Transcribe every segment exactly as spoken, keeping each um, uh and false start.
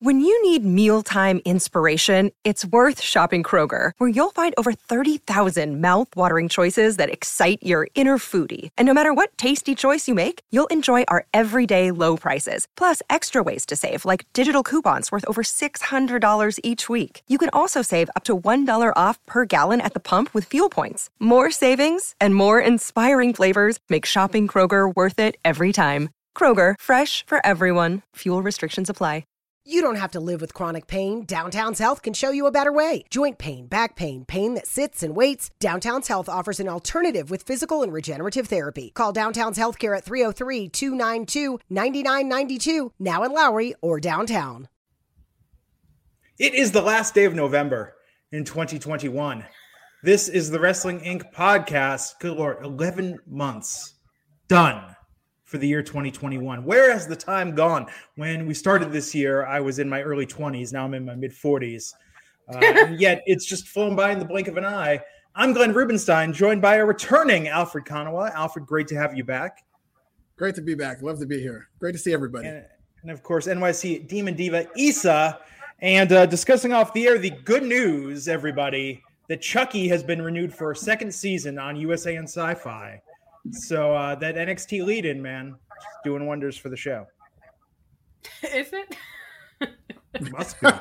When you need mealtime inspiration, it's worth shopping Kroger, where you'll find over thirty thousand mouth-watering choices that excite your inner foodie. And no matter what tasty choice you make, you'll enjoy our everyday low prices, plus extra ways to save, like digital coupons worth over six hundred dollars each week. You can also save up to one dollar off per gallon at the pump with fuel points. More savings and more inspiring flavors make shopping Kroger worth it every time. Kroger, fresh for everyone. Fuel restrictions apply. You don't have to live with chronic pain. Downtown's Health can show you a better way. Joint pain, back pain, pain that sits and waits. Downtown's Health offers an alternative with physical and regenerative therapy. Call Downtown's Healthcare at three oh three, two nine two, nine nine nine two, now in Lowry or downtown. It is the last day of November in twenty twenty-one. This is the Wrestling Incorporated podcast. Good Lord, eleven months done for the year twenty twenty-one. Where has the time gone? When we started this year, I was in my early twenties. Now I'm in my mid forties. Uh, and yet it's just flown by in the blink of an eye. I'm Glenn Rubenstein, joined by a returning Alfred Konuwa. Alfred, great to have you back. Great to be back. Love to be here. Great to see everybody. And, and of course, N Y C Demon Diva Issa. And uh, discussing off the air, the good news, everybody, that Chucky has been renewed for a second season on U S A and Sci-Fi. So uh, that N X T lead-in, man, doing wonders for the show. Is it? It must be.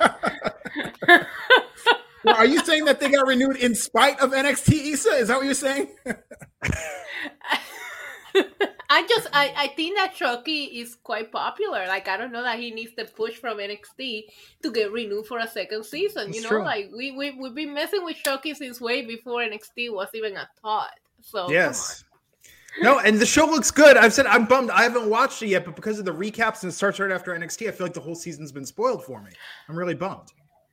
Well, are you saying that they got renewed in spite of N X T, Issa? Is that what you're saying? I just, I, I think that Chucky is quite popular. Like, I don't know that he needs the push from N X T to get renewed for a second season. That's you know, true. like, we, we, we've been messing with Chucky since way before N X T was even a thought. So, Yes. No, and the show looks good. I've said I'm bummed. I haven't watched it yet, but because of the recaps and it starts right after N X T, I feel like the whole season's been spoiled for me. I'm really bummed.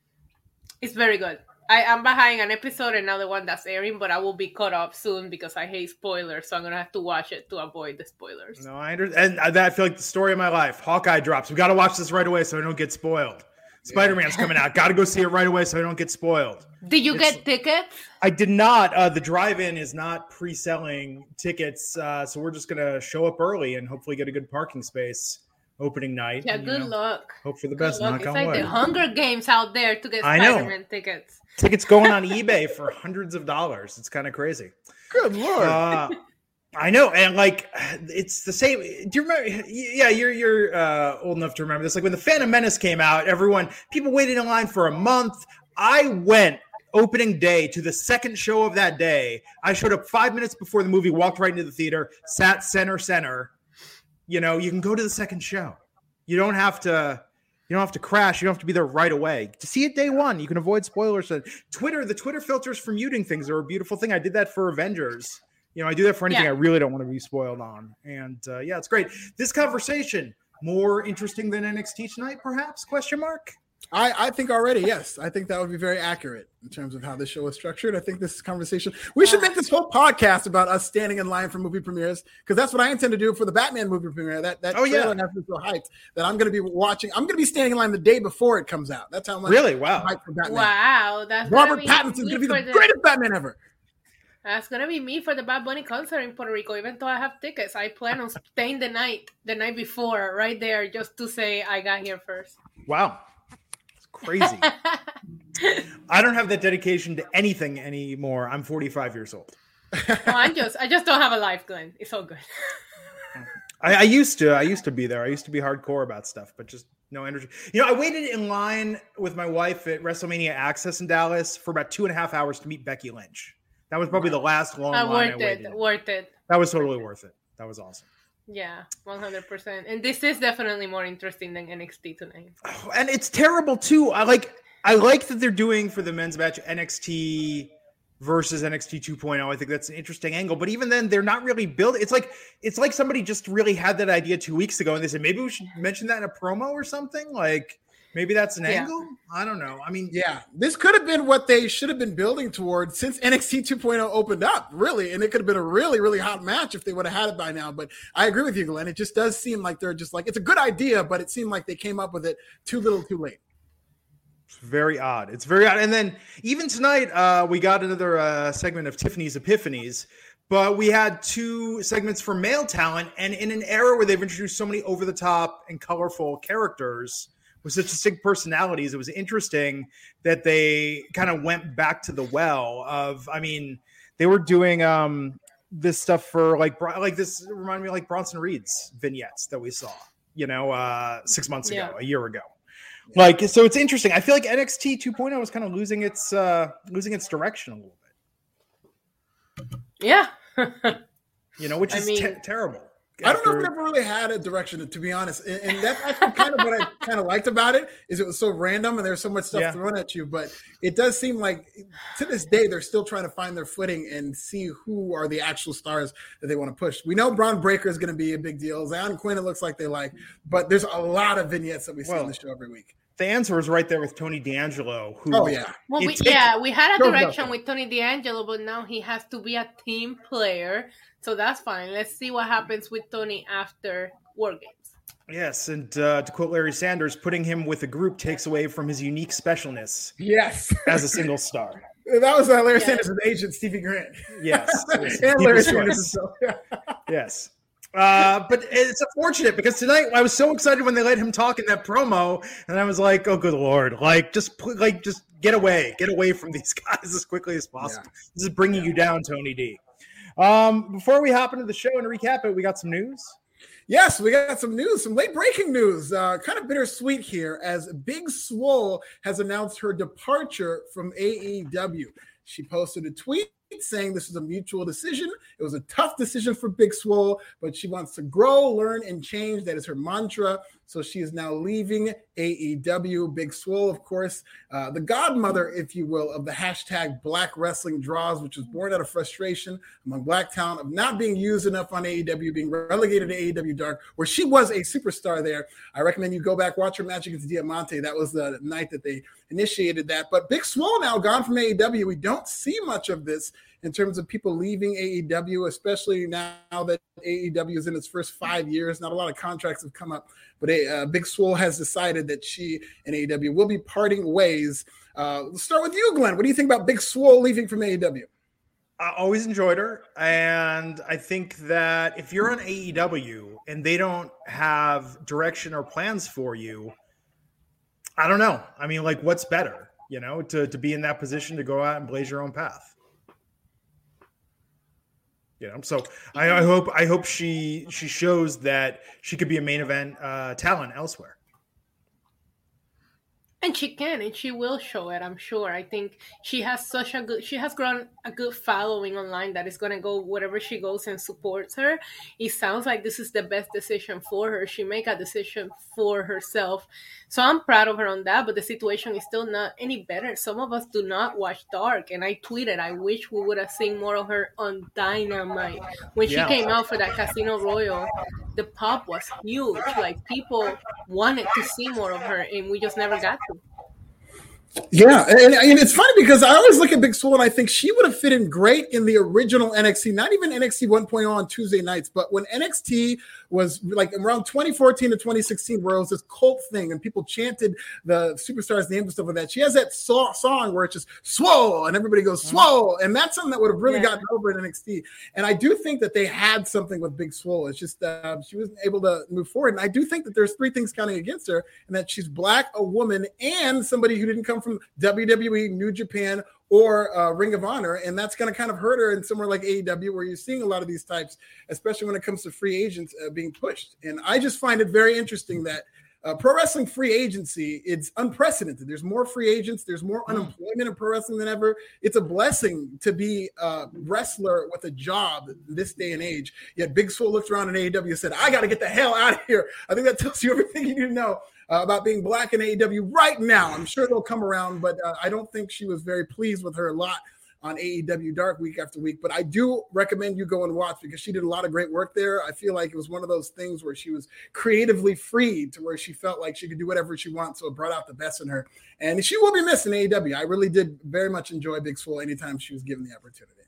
It's very good. I am behind an episode and another one that's airing, but I will be caught up soon because I hate spoilers, so I'm going to have to watch it to avoid the spoilers. No, I understand. And I feel like the story of my life. Hawkeye drops. We got to watch this right away so I don't get spoiled. Spider-Man's coming out. Got to go see it right away so I don't get spoiled. Did you It's- get tickets? I did not. Uh, the drive-in is not pre-selling tickets, uh, so we're just going to show up early and hopefully get a good parking space opening night. Yeah, and, good you know, luck. Hope for the Good best. luck. Knock It's on like wood. the Hunger Games out there to get I know. Spider-Man tickets. Tickets going on eBay for hundreds of dollars. It's kind of crazy. Good Lord. Uh, I know, and like it's the same. Do you remember? Yeah, you're you're uh, old enough to remember this. Like when the Phantom Menace came out, everyone people waited in line for a month. I went opening day to the second show of that day. I showed up five minutes before the movie, walked right into the theater, sat center center. You know, you can go to the second show. You don't have to. You don't have to crash. You don't have to be there right away. To see it day one, you can avoid spoilers. Twitter, the Twitter filters for muting things are a beautiful thing. I did that for Avengers. You know, I do that for anything Yeah. I really don't want to be spoiled on. And uh, yeah, it's great. This conversation, more interesting than N X T tonight, perhaps? Question mark? I, I think already, yes. I think that would be very accurate in terms of how this show is structured. I think this conversation, we should make this whole podcast about us standing in line for movie premieres, because that's what I intend to do for the Batman movie premiere. That that Oh, yeah. trailer has me so hyped that I'm going to be watching. I'm going to be standing in line the day before it comes out. That's how much Really? Wow. hyped for Batman. Wow, that's Robert gonna be Pattinson's me going to be for the greatest Batman ever. That's gonna be me for the Bad Bunny concert in Puerto Rico. Even though I have tickets, I plan on staying the night, the night before, right there, just to say I got here first. Wow. It's crazy. I don't have that dedication to anything anymore. I'm forty-five years old. No, I just, I just don't have a life, Glenn. It's all good. I, I used to. I used to be there. I used to be hardcore about stuff, but just no energy. You know, I waited in line with my wife at WrestleMania Access in Dallas for about two and a half hours to meet Becky Lynch. That was probably the last long Uh, line I worth waited. it, worth it. That was totally worth it. That was awesome. Yeah, one hundred percent. And this is definitely more interesting than N X T tonight. Oh, and it's terrible too. I like. I like that they're doing for the men's match N X T versus N X T two point oh. I think that's an interesting angle. But even then, they're not really building. It's like it's like somebody just really had that idea two weeks ago, and they said maybe we should mention that in a promo or something. Like maybe that's an Yeah. angle. I don't know. I mean, Yeah, this could have been what they should have been building towards since N X T two point oh opened up, really. And it could have been a really, really hot match if they would have had it by now. But I agree with you, Glenn. It just does seem like they're just like, it's a good idea, but it seemed like they came up with it too little too late. it's very odd. It's very odd. And then even tonight, uh, we got another uh, segment of Tiffany's Epiphanies. But we had two segments for male talent. And in an era where they've introduced so many over-the-top and colorful characters, with such distinct personalities. It was interesting that they kind of went back to the well of, I mean, they were doing um, this stuff for like, like this reminded me of like Bronson Reed's vignettes that we saw, you know, uh, six months ago, yeah. a year ago. Like, so it's interesting. I feel like N X T two point oh is kind of losing its, uh, losing its direction a little bit. Yeah. You know, which is I mean, te- terrible. I don't know if it ever really had a direction, to be honest. And, and that's actually kind of what I kind of liked about it, is it was so random and there's so much stuff yeah. thrown at you. But it does seem like to this day, they're still trying to find their footing and see who are the actual stars that they want to push. We know Braun Breaker is going to be a big deal. Zion Quinn, it looks like they like, but there's a lot of vignettes that we see well, on the show every week. The answer is right there with Tony D'Angelo. Who, oh, yeah. Well, we, yeah, we had a direction with Tony D'Angelo, but now he has to be a team player. So that's fine. Let's see what happens with Tony after War Games. Yes, and uh, to quote Larry Sanders, putting him with a group takes away from his unique specialness. Yes. As a single star. That was uh, Larry yes. Sanders' agent, Stevie Grant. Yes. and Larry Sanders. Yes. Uh, but it's unfortunate because tonight I was so excited when they let him talk in that promo, and I was like, "Oh, good Lord! Like, just like just get away, get away from these guys as quickly as possible. Yeah. This is bringing yeah. you down, Tony D." Um, before we hop into the show and recap it, we got some news. Yes, we got some news, some late breaking news. Uh, kind of bittersweet here, as Big Swole has announced her departure from A E W. She posted a tweet saying this is a mutual decision. It was a tough decision for Big Swole, but she wants to grow, learn, and change. That is her mantra. So she is now leaving A E W. Big Swole, of course, uh, the godmother, if you will, of the hashtag Black Wrestling Draws, which was born out of frustration among Black talent of not being used enough on A E W, being relegated to A E W Dark, where she was a superstar there. I recommend you go back, watch her match against Diamante. That was the night that they initiated that. But Big Swole now gone from A E W. We don't see much of this in terms of people leaving A E W, especially now that A E W is in its first five years. Not a lot of contracts have come up, but a, uh, Big Swole has decided that she and A E W will be parting ways. Uh, let's start with you, Glenn. What do you think about Big Swole leaving from A E W? I always enjoyed her, and I think that if you're on A E W and they don't have direction or plans for you, I don't know. I mean, like, what's better, you know, to, to be in that position to go out and blaze your own path? You know, so I, I hope I hope she she shows that she could be a main event uh, talent elsewhere. And she can, and she will show it, I'm sure. I think she has such a good, she has grown a good following online that is going to go wherever she goes and supports her. It sounds like this is the best decision for her. She make a decision for herself. So I'm proud of her on that, but the situation is still not any better. Some of us do not watch Dark, and I tweeted, I wish we would have seen more of her on Dynamite. When yeah. she came out for that Casino Royale, the pop was huge. Like, people wanted to see more of her, and we just never got to. Yeah, and, and it's funny because I always look at Big Swole and I think she would have fit in great in the original N X T, not even N X T one point oh on Tuesday nights, but when N X T was like around twenty fourteen to twenty sixteen, where it was this cult thing and people chanted the superstars' names and stuff like that. She has that so- song where it's just Swole and everybody goes Swole, and that's something that would have really yeah. gotten over in N X T. And I do think that they had something with Big Swole. It's just uh, she wasn't able to move forward. And I do think that there's three things counting against her, and that she's Black, a woman, and somebody who didn't come from W W E, New Japan, or uh, Ring of Honor, and that's going to kind of hurt her in somewhere like A E W, where you're seeing a lot of these types, especially when it comes to free agents uh, being pushed. And I just find it very interesting that uh, pro wrestling free agency, it's unprecedented. There's more free agents. There's more mm. unemployment in pro wrestling than ever. It's a blessing to be a wrestler with a job this day and age. Yet Big Swole looked around in A E W and said, I got to get the hell out of here. I think that tells you everything you need to know Uh, about being Black in A E W right now. I'm sure they'll come around, but uh, I don't think she was very pleased with her lot on A E W Dark week after week. But I do recommend you go and watch because she did a lot of great work there. I feel like it was one of those things where she was creatively freed to where she felt like she could do whatever she wants. So it brought out the best in her. And she will be missed in A E W. I really did very much enjoy Big Swole anytime she was given the opportunity.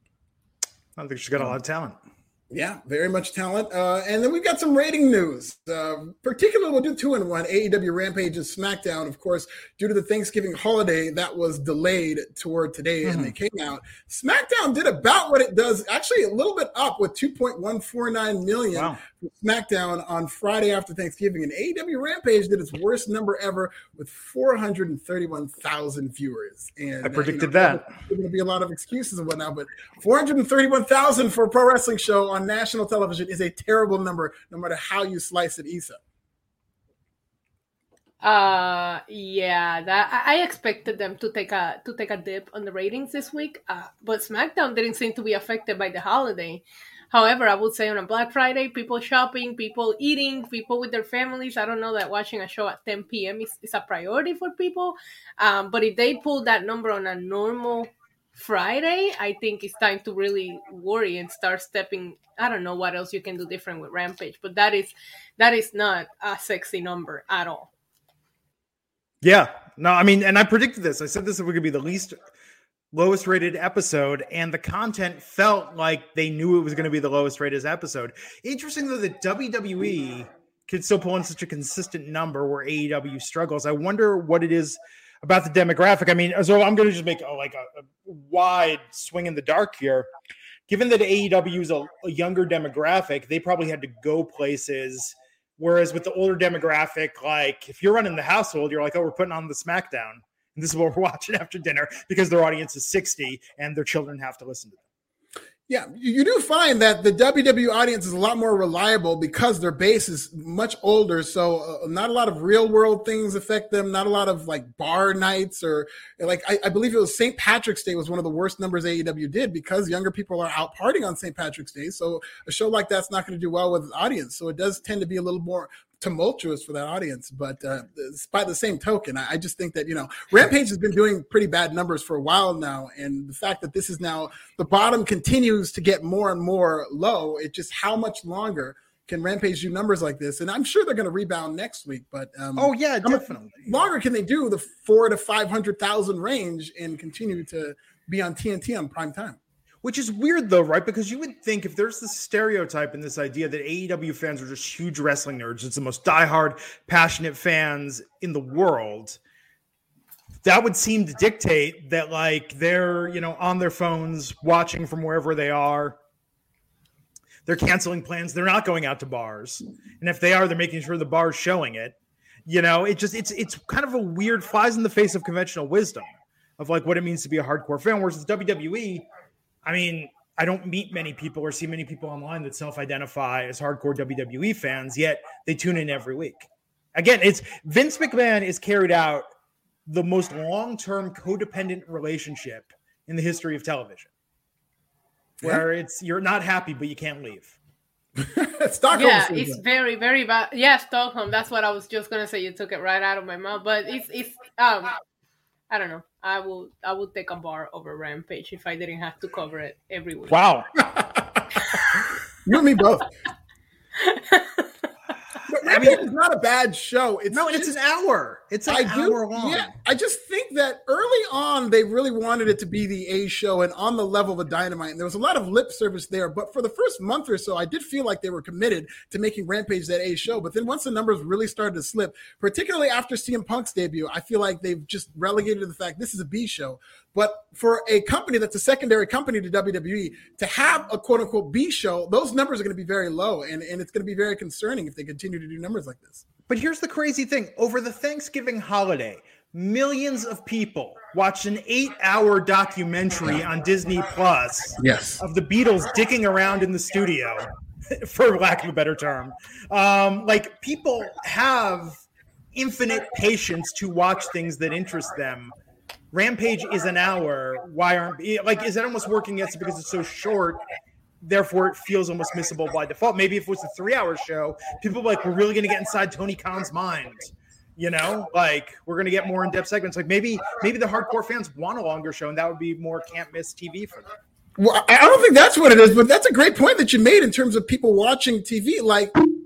I think she's got a lot of talent. Yeah, very much talent. Uh, and then we've got some rating news. Uh, particularly, we'll do two in one. A E W Rampage and SmackDown, of course, due to the Thanksgiving holiday, that was delayed toward today, mm-hmm. and they came out. SmackDown did about what it does, actually a little bit up with two point one four nine million. Wow. SmackDown on Friday after Thanksgiving, and A E W Rampage did its worst number ever with four hundred thirty-one thousand viewers. And I predicted uh, you know, that. There's going to be a lot of excuses and whatnot, but four hundred thirty-one thousand for a pro wrestling show on national television is a terrible number, no matter how you slice it, Issa. Uh, yeah, that I I expected them to take a to take a dip on the ratings this week, uh, but SmackDown didn't seem to be affected by the holiday. However, I would say on a Black Friday, people shopping, people eating, people with their families. I don't know that watching a show at ten p.m. is, is a priority for people, um, but if they pull that number on a normal Friday, I think it's time to really worry and start stepping. I don't know what else you can do different with Rampage, but that is that is not a sexy number at all. Yeah, no, I mean, and I predicted this. I said this was going to be the least lowest rated episode, and the content felt like they knew it was going to be the lowest rated episode. Interesting, though, that W W E could still pull in such a consistent number where A E W struggles. I wonder what it is about the demographic. I mean, so I'm going to just make a, like a, a wide swing in the dark here. Given that A E W is a, a younger demographic, they probably had to go places. Whereas with the older demographic, like if you're running the household, you're like, oh, we're putting on the SmackDown. And this is what we're watching after dinner because their audience is sixty and their children have to listen to them. Yeah, you do find that the W W E audience is a lot more reliable because their base is much older. So uh, not a lot of real world things affect them. Not a lot of like bar nights or like I, I believe it was Saint Patrick's Day was one of the worst numbers A E W did because younger people are out partying on Saint Patrick's Day. So a show like that's not going to do well with the audience. So it does tend to be a little more tumultuous for that audience, but uh, by the same token, I, I just think that, you know, Rampage has been doing pretty bad numbers for a while now, and the fact that this is now the bottom continues to get more and more low, it just how much longer can Rampage do numbers like this? And I'm sure they're going to rebound next week, but um, oh yeah, definitely. Longer can they do the four to five hundred thousand range and continue to be on T N T on prime time? Which is weird, though, right? Because you would think if there's this stereotype and this idea that A E W fans are just huge wrestling nerds, it's the most diehard, passionate fans in the world, that would seem to dictate that, like, they're, you know, on their phones, watching from wherever they are. They're canceling plans. They're not going out to bars. And if they are, they're making sure the bar's showing it. You know, it just, it's, it's kind of a weird, flies in the face of conventional wisdom of, like, what it means to be a hardcore fan. Whereas W W E, I mean, I don't meet many people or see many people online that self-identify as hardcore W W E fans, yet they tune in every week. Again, it's Vince McMahon has carried out the most long-term codependent relationship in the history of television, where yeah. it's you're not happy, but you can't leave. Stockholm yeah, syndrome. It's very, very bad. Yeah, Stockholm. That's what I was just gonna say. You took it right out of my mouth, but it's it's um. I don't know. I will I would take a bar over Rampage if I didn't have to cover it every week. Wow. You and me both. I mean, it's not a bad show. It's no, just, it's an hour. It's an I hour do, long. Yeah, I just think that early on they really wanted it to be the A show and on the level of Dynamite. And there was a lot of lip service there. But for the first month or so, I did feel like they were committed to making Rampage that A show. But then once the numbers really started to slip, particularly after C M Punk's debut, I feel like they've just relegated to the fact this is a B show. But for a company that's a secondary company to W W E to have a quote unquote B show, those numbers are going to be very low. And, and it's going to be very concerning if they continue to do numbers like this. But here's the crazy thing. Over the Thanksgiving holiday, millions of people watched an eight-hour documentary on Disney Plus yes. of the Beatles dicking around in the studio, for lack of a better term. Um, like, people have infinite patience to watch things that interest them. Rampage is an hour. Why aren't like is it almost working against it because it's so short? Therefore, it feels almost missable by default. Maybe if it was a three-hour show, people like we're really going to get inside Tony Khan's mind. You know, like we're going to get more in-depth segments. Like maybe maybe the hardcore fans want a longer show, and that would be more can't miss T V for them. Well, I don't think that's what it is, but that's a great point that you made in terms of people watching T V. Like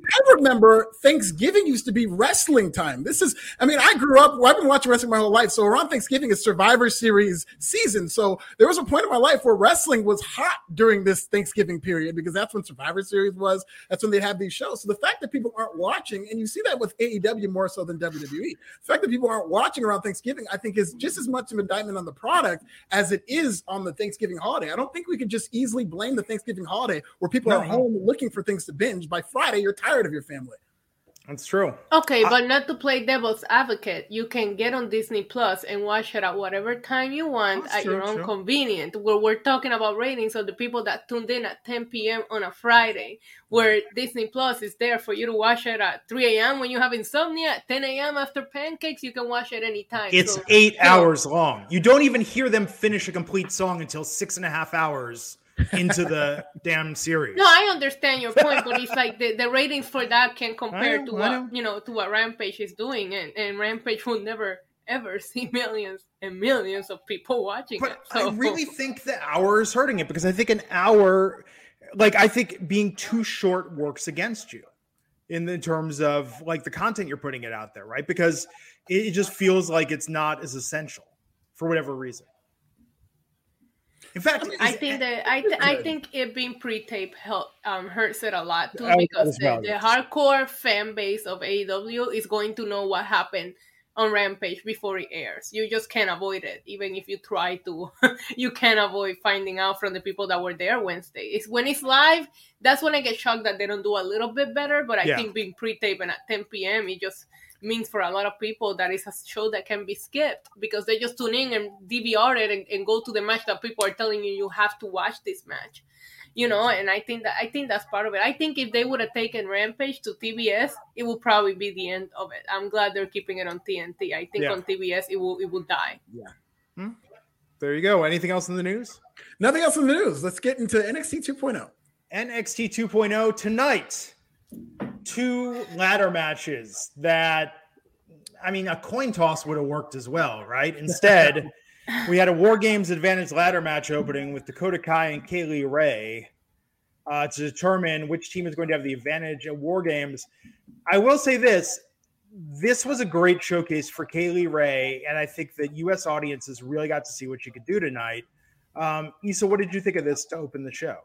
I remember Thanksgiving used to be wrestling time. This is, I mean, I grew up, well, I've been watching wrestling my whole life. So around Thanksgiving is Survivor Series season. So there was a point in my life where wrestling was hot during this Thanksgiving period because that's when Survivor Series was. That's when they'd have these shows. So the fact that people aren't watching, and you see that with A E W more so than W W E, the fact that people aren't watching around Thanksgiving, I think is just as much an indictment on the product as it is on the Thanksgiving holiday. I don't think we could just easily blame the Thanksgiving holiday where people no. are home looking for things to binge. By Friday, you're tired of your family. That's true. Okay, I, but not to play devil's advocate, you can get on Disney Plus and watch it at whatever time you want at true, your own true. convenience. Where we're talking about ratings of the people that tuned in at ten p.m. on a Friday, where Disney Plus is there for you to watch it at three a.m. when you have insomnia, at ten a.m. after pancakes, you can watch it anytime. It's so, eight you know, hours long. You don't even hear them finish a complete song until six and a half hours into the damn series. No, I understand your point, but it's like the, the ratings for that can compare know, to what you know to what Rampage is doing, and, and Rampage will never ever see millions and millions of people watching but it. So. I really think the hour is hurting it because I think an hour, like I think being too short works against you in the terms of like the content you're putting it out there, right? Because it just feels like it's not as essential for whatever reason. In fact, I think that I th- I think it being pre-tape help um, hurts it a lot too because the, the hardcore fan base of A E W is going to know what happened on Rampage before it airs. You just can't avoid it, even if you try to. You can't avoid finding out from the people that were there Wednesday. It's when it's live. That's when I get shocked that they don't do a little bit better. But I yeah. think being pre-tape and at ten p.m. it just means for a lot of people that it's a show that can be skipped because they just tune in and D V R it and, and go to the match that people are telling you you have to watch this match, you know. And I think that I think that's part of it. I think if they would have taken Rampage to T B S, it would probably be the end of it. I'm glad they're keeping it on T N T. I think yeah. on T B S it will it will die. Yeah. Hmm. There you go. Anything else in the news? Nothing else in the news. Let's get into N X T two point oh. N X T two point oh tonight. Two ladder matches that, I mean, a coin toss would have worked as well, right? Instead, we had a War Games Advantage ladder match opening with Dakota Kai and Kaylee Ray uh, to determine which team is going to have the advantage at War Games. I will say this. This was a great showcase for Kaylee Ray, and I think that U S audiences really got to see what she could do tonight. Um, Issa, what did you think of this to open the show?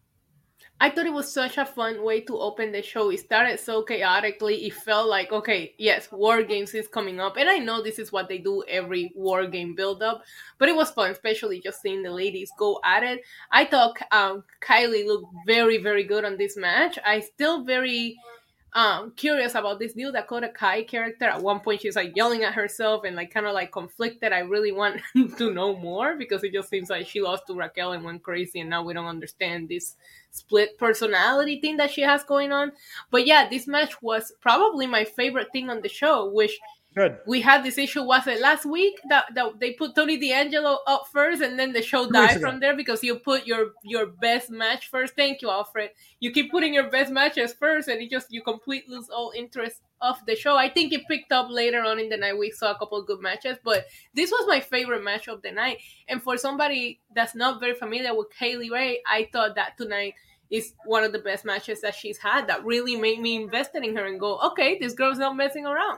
I thought it was such a fun way to open the show. It started so chaotically. It felt like, okay, yes, War Games is coming up. And I know this is what they do every War Game build-up. But it was fun, especially just seeing the ladies go at it. I thought um, Kylie looked very, very good on this match. I still very um, curious about this new Dakota Kai character. At one point, she's like yelling at herself and like kind of like conflicted. I really want to know more because it just seems like she lost to Raquel and went crazy. And now we don't understand this split personality thing that she has going on. But yeah, this match was probably my favorite thing on the show, which Good. We had this issue, was it last week that, that they put Tony D'Angelo up first and then the show died from there because you put your your best match first. Thank you, Alfred. You keep putting your best matches first and it just you completely lose all interest of the show. I think it picked up later on in the night. We saw a couple of good matches, but this was my favorite match of the night. And for somebody that's not very familiar with Kaylee Ray, I thought that tonight is one of the best matches that she's had that really made me invested in her and go, okay, this girl's not messing around.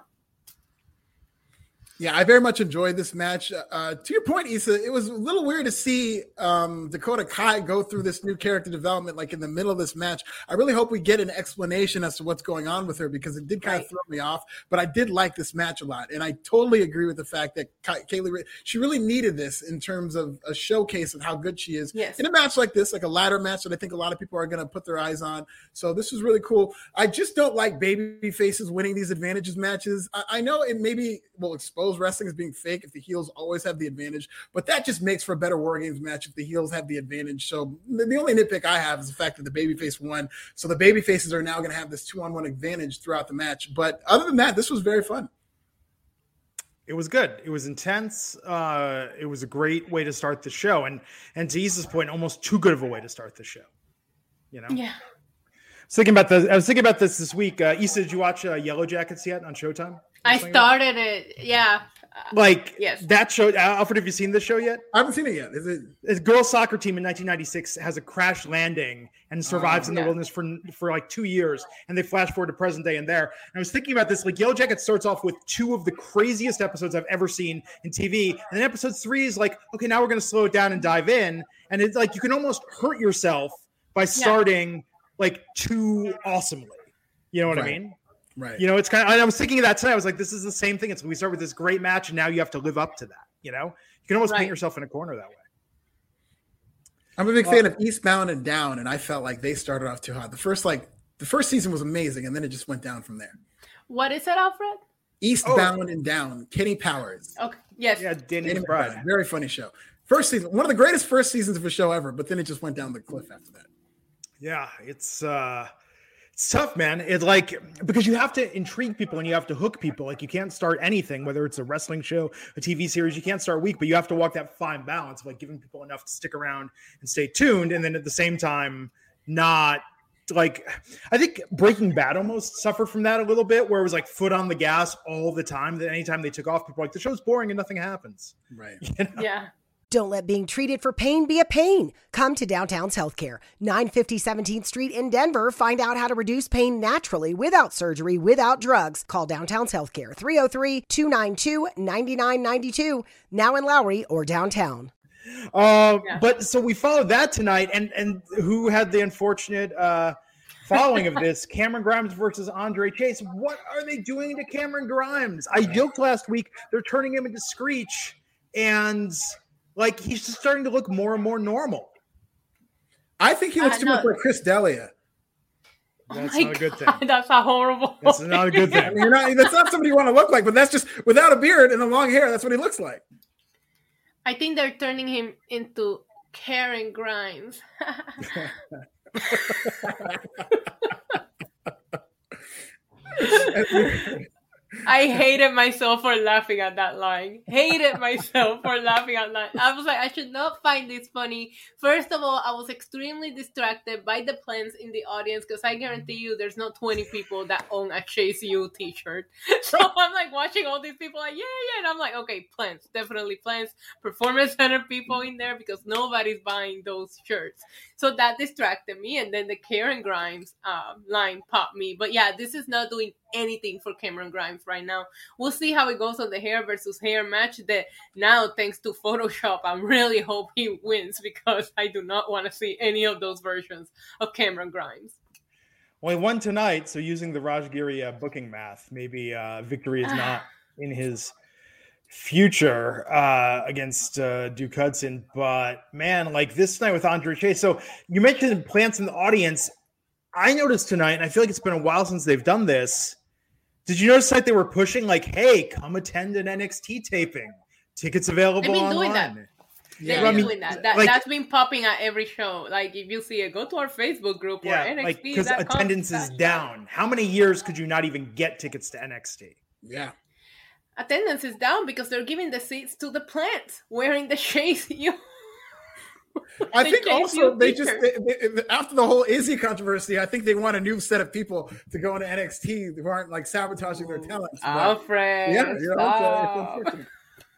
Yeah, I very much enjoyed this match. Uh, to your point, Issa, it was a little weird to see um, Dakota Kai go through this new character development like in the middle of this match. I really hope we get an explanation as to what's going on with her because it did kind right. of throw me off. But I did like this match a lot. And I totally agree with the fact that Kay- Kaylee, she really needed this in terms of a showcase of how good she is yes. in a match like this, like a ladder match that I think a lot of people are going to put their eyes on. So this was really cool. I just don't like baby faces winning these advantages matches. I, I know it maybe will expose wrestling as being fake if the heels always have the advantage, but that just makes for a better War Games match if the heels have the advantage. So the only nitpick I have is the fact that the babyface won. So the babyfaces are now going to have this two-on-one advantage throughout the match. But other than that, this was very fun. It was good. It was intense. Uh, it was a great way to start the show. And and to Issa's point, almost too good of a way to start the show. You know? Yeah. I was thinking about this, I was thinking about this this week. Uh, Issa, did you watch uh, Yellow Jackets yet on Showtime? I started it. Yeah. Like yes. that show. Alfred, have you seen this show yet? I haven't seen it yet. Is it? A girls' soccer team in nineteen ninety-six has a crash landing and survives Oh, in the yeah. wilderness for for like two years, and they flash forward to present day and there. And I was thinking about this. Like Yellow Jacket starts off with two of the craziest episodes I've ever seen in T V, and then episode three is like, okay, now we're going to slow it down and dive in, and it's like you can almost hurt yourself by starting yeah. like too awesomely. You know what right. I mean? Right. You know, it's kind of, I was thinking of that today. I was like, this is the same thing. It's we start with this great match and now you have to live up to that. You know, you can almost right. paint yourself in a corner that way. I'm a big fan of Eastbound and Down, and I felt like they started off too hot. The first, like the first season was amazing, and then it just went down from there. What is it, Alfred? Eastbound oh. and Down. Kenny Powers. Okay. Yes. Yeah, Danny, Danny McBride. McBride. Very funny show. First season, one of the greatest first seasons of a show ever, but then it just went down the cliff after that. Yeah, it's uh it's tough, man. It's like because you have to intrigue people and you have to hook people. Like you can't start anything, whether it's a wrestling show, a T V series, you can't start weak, but you have to walk that fine balance of like giving people enough to stick around and stay tuned, and then at the same time not like I think Breaking Bad almost suffered from that a little bit, where it was like foot on the gas all the time. That anytime they took off, people were like the show's boring and nothing happens. Right. You know? Yeah. Don't let being treated for pain be a pain. Come to Downtown's Healthcare, nine fifty seventeenth Street in Denver. Find out how to reduce pain naturally, without surgery, without drugs. Call Downtown's Healthcare, three oh three, two nine two, nine nine nine two, now in Lowry or downtown. Uh, Yeah. But so we followed that tonight, and and who had the unfortunate uh, following of this? Cameron Grimes versus Andre Chase. What are they doing to Cameron Grimes? I joked last week they're turning him into Screech, and like he's just starting to look more and more normal. I think he looks Uh, too no. much like Chris D'Elia. That's Oh my not a good God, thing. That's a horrible. That's not a good I thing. mean, you're not, that's not somebody you want to look like, but that's just without a beard and the long hair. That's what he looks like. I think they're turning him into Karen Grimes. I hated myself for laughing at that line. Hated myself for laughing at that. I was like, I should not find this funny. First of all, I was extremely distracted by the plants in the audience because I guarantee you there's not twenty people that own a Chase U t-shirt. So I'm like watching all these people like, yeah, yeah. And I'm like, okay, plants, definitely plants. Performance center people in there because nobody's buying those shirts. So that distracted me. And then the Karen Grimes um, line popped me. But yeah, this is not doing anything for Cameron Grimes right now. We'll see how it goes on the hair versus hair match. That now, thanks to Photoshop, I really hope he wins because I do not want to see any of those versions of Cameron Grimes. Well, he won tonight, so using the Rajgiri uh, booking math, maybe uh, victory is not in his future uh, against uh, Duke Hudson. But man, like this night with Andre Chase. So you mentioned plants in the audience. I noticed tonight, and I feel like it's been a while since they've done this. Did you notice that they were pushing like, hey, come attend an N X T taping. Tickets available They've been doing online. that. Yeah, They've I been mean, doing that. that like- that's been popping at every show. Like if you see it, go to our Facebook group or Yeah, N X like T. because attendance is down. How many years could you not even get tickets to N X T? Yeah. Attendance is down because they're giving the seats to the plants wearing the Chase U. I The think Chase also U they just t-shirt. they, they, after the whole Izzy controversy, I think they want a new set of people to go into N X T who aren't like sabotaging their talents. But, Alfred, yeah, you know, stop. it's, uh, it's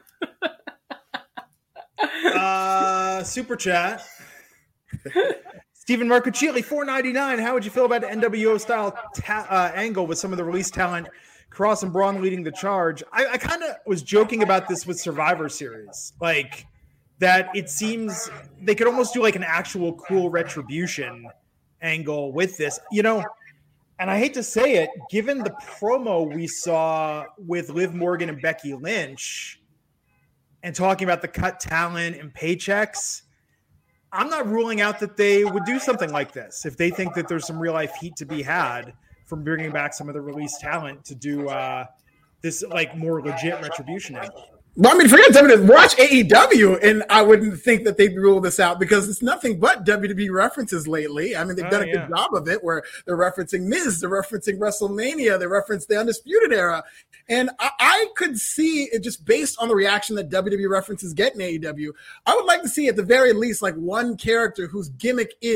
unfortunate. Uh, super chat. Stephen Marcucci, four ninety-nine. How would you feel about the N W O style ta- uh, angle with some of the release talent, Cross and Braun leading the charge? I, I kind of was joking about this with Survivor Series, like that. It seems they could almost do like an actual cool retribution angle with this, you know. And I hate to say it, given the promo we saw with Liv Morgan and Becky Lynch, and talking about the cut talent and paychecks, I'm not ruling out that they would do something like this if they think that there's some real life heat to be had from bringing back some of the released talent to do uh, this like more legit retribution angle. Well, I mean, forget W W E. Watch A E W, and I wouldn't think that they'd rule this out because it's nothing but W W E references lately. I mean, they've Oh, done a yeah. good job of it where they're referencing Miz, they're referencing WrestleMania, they reference the Undisputed Era. And I, I could see it just based on the reaction that W W E references get in A E W. I would like to see at the very least like one character whose gimmick is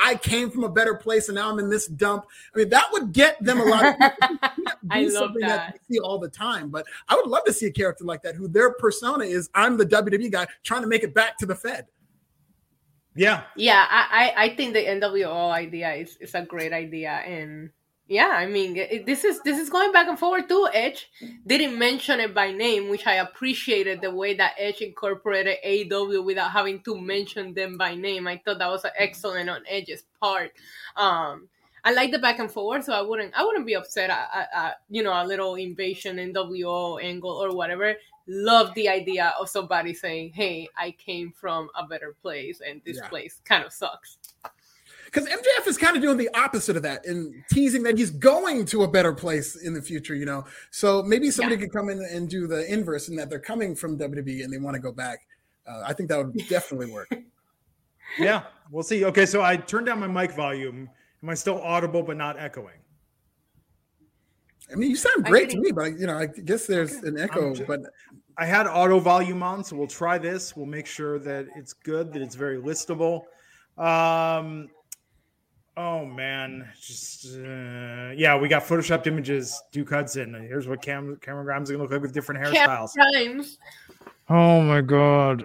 I came from a better place and now I'm in this dump. I mean, that would get them a lot of I love something that. that we see all the time. But I would love to see a character like that who their persona is, I'm the W W E guy trying to make it back to the Fed. Yeah. Yeah, I, I, I think the N W O idea is, is a great idea. And yeah, I mean, it, this is this is going back and forward too. Edge didn't mention it by name, which I appreciated the way that Edge incorporated A E W without having to mention them by name. I thought that was excellent on Edge's part. Um, I like the back and forth, so I wouldn't I wouldn't be upset at, at, at you know, a little invasion N W O angle or whatever. Love the idea of somebody saying, hey, I came from a better place and this yeah. place kind of sucks. Because M J F is kind of doing the opposite of that and teasing that he's going to a better place in the future, you know. So maybe somebody yeah. could come in and do the inverse in that they're coming from W W E and they want to go back. Uh, I think that would definitely work. Yeah, we'll see. Okay, so I turned down my mic volume. Am I still audible but not echoing? I mean, you sound great to me, but you know, I guess there's okay. an echo. Just, but I had auto volume on, so we'll try this. We'll make sure that it's good, that it's very listable. Um, oh man, just uh, yeah, we got photoshopped images. Duke Hudson. Here's what Cam Cameron Grimes is gonna look like with different hairstyles. Grimes. Oh my god.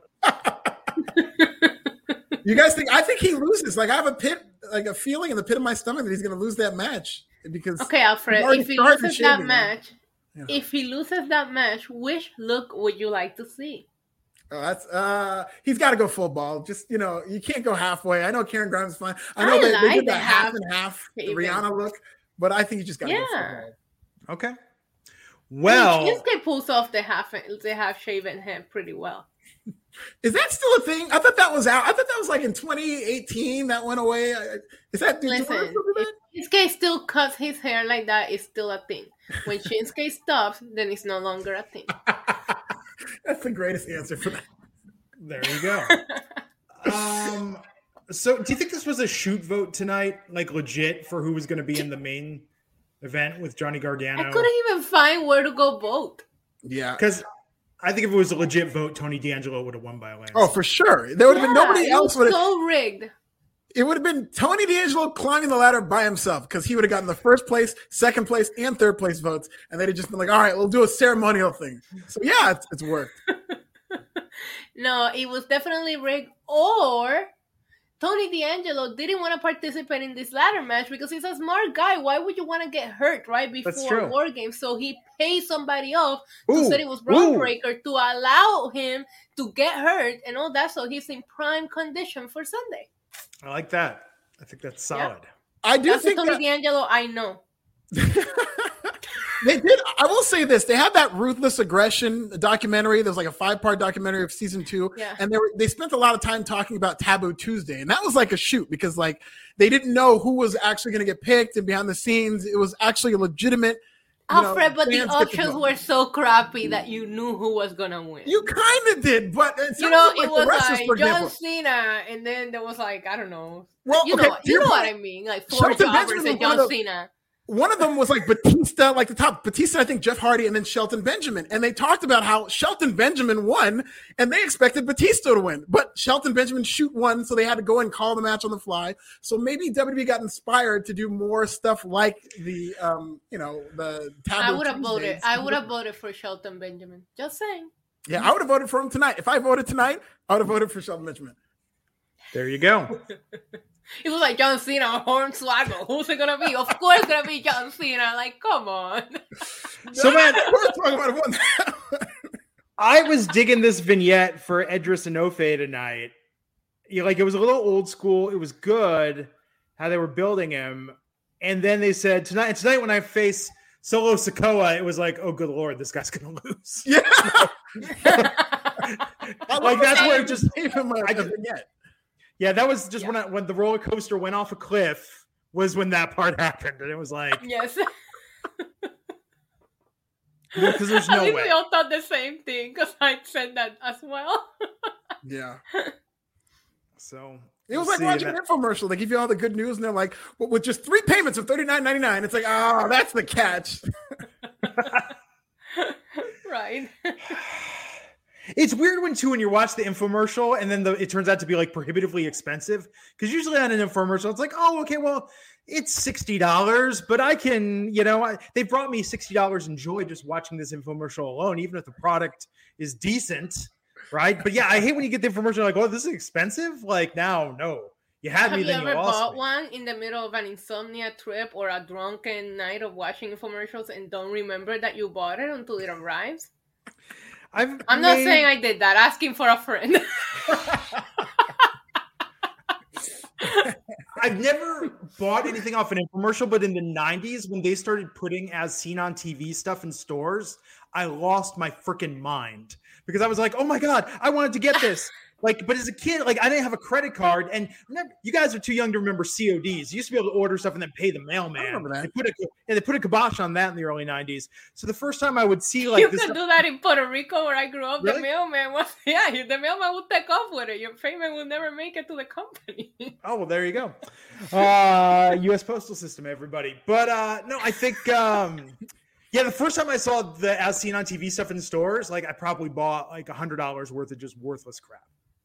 You guys think? I think he loses. Like I have a pit, like a feeling in the pit of my stomach that he's gonna lose that match. Because okay, Alfred, if he loses that match, yeah. if he loses that match, which look would you like to see? Oh, that's uh, he's got to go full ball. Just you know, you can't go halfway. I know Karen Grimes is fine. I know I they, like they did the that half, half and half the Rihanna look, but I think you just got to yeah. go full ball. Okay. Well, I mean, Shinsuke pulls off the half the half shaven head pretty well. Is that still a thing? I thought that was out. I thought that was like in twenty eighteen that went away. Is that? Listen, if Shinsuke still cuts his hair like that, it's still a thing. When Shinsuke stops, then it's no longer a thing. That's the greatest answer for that. There you go. um, so, do you think this was a shoot vote tonight, like legit, for who was going to be in the main event with Johnny Gargano? I couldn't even find where to go vote. Yeah, because I think if it was a legit vote, Tony D'Angelo would have won by a landslide. Oh, for sure. There would have yeah, been nobody else. Would have so rigged. It would have been Tony D'Angelo climbing the ladder by himself because he would have gotten the first place, second place, and third place votes, and they'd have just been like, "All right, we'll do a ceremonial thing." So yeah, it's, it's worked. No, it was definitely rigged. Or Tony D'Angelo didn't want to participate in this ladder match because he's a smart guy. Why would you want to get hurt right before War Games? So he paid somebody off who said it was Braun Breaker to allow him to get hurt and all that. So he's in prime condition for Sunday. I like that. I think that's solid. Yeah. I do that's think Tony that... D'Angelo I know. They did. I will say this: they had that Ruthless Aggression documentary. There's like a five-part documentary of season two, yeah. and they were they spent a lot of time talking about Taboo Tuesday, and that was like a shoot because like they didn't know who was actually going to get picked, and behind the scenes, it was actually a legitimate. Alfred, but the options were so crappy that you knew who was gonna win. You kind of did, but you know, like it was wrestlers, like John Cena, and then there was like I don't know. Well, you okay, know, you know what I mean, like four Shelton jobbers Benjamin and John Cena. One of them was like Batista, like the top Batista, I think Jeff Hardy, and then Shelton Benjamin. And they talked about how Shelton Benjamin won, and they expected Batista to win. But Shelton Benjamin shoot won, so they had to go and call the match on the fly. So maybe W W E got inspired to do more stuff like the, um, you know, the Taboo I would have Tuesdays. voted. I would have voted for Shelton Benjamin. Just saying. Yeah, I would have voted for him tonight. If I voted tonight, I would have voted for Shelton Benjamin. There you go. It was like John Cena, Hornswoggle. Who's it gonna be? Of course, it's gonna be John Cena. Like, come on. So, man, I was digging this vignette for Edris Enofe tonight. You know, like, it was a little old school. It was good how they were building him, and then they said tonight. Tonight, when I face Solo Sikoa, it was like, oh, good lord, this guy's gonna lose. Yeah. Like that's where it just gave him a, I, a vignette. Yeah, that was just yeah. when I, when the roller coaster went off a cliff was when that part happened, and it was like, yes, because there's I no think way. we all thought the same thing because I said that as well. Yeah. So it was like watching an infomercial. They give you all the good news, and they're like, well, with just three payments of thirty-nine ninety-nine, it's like, oh, that's the catch. Right. It's weird when too when you watch the infomercial and then the, it turns out to be like prohibitively expensive, because usually on an infomercial it's like, oh, okay, well, it's sixty dollars, but I can, you know, I, they brought me sixty dollars in joy just watching this infomercial alone, even if the product is decent, right? But yeah, I hate when you get the infomercial like, oh, this is expensive. Like, now, no, you had Have me. you Then ever you lost bought me. one in the middle of an insomnia trip or a drunken night of watching infomercials and don't remember that you bought it until it arrives? I've I'm not made- saying I did that. Asking for a friend. I've never bought anything off an infomercial, but in the nineties, when they started putting as seen on T V stuff in stores, I lost my freaking mind because I was like, oh my God, I wanted to get this. Like, but as a kid, like I didn't have a credit card. And remember, you guys are too young to remember C O Ds. You used to be able to order stuff and then pay the mailman. I remember that. They put a, and they put a kibosh on that in the early nineties. So the first time I would see like You this can do that in Puerto Rico where I grew up. Really? The mailman was, yeah, the mailman would take off with it. Your payment will never make it to the company. Oh, well, there you go. Uh, U S Postal System, everybody. But uh, no, I think, um, yeah, the first time I saw the as seen on T V stuff in stores, like I probably bought like one hundred dollars worth of just worthless crap.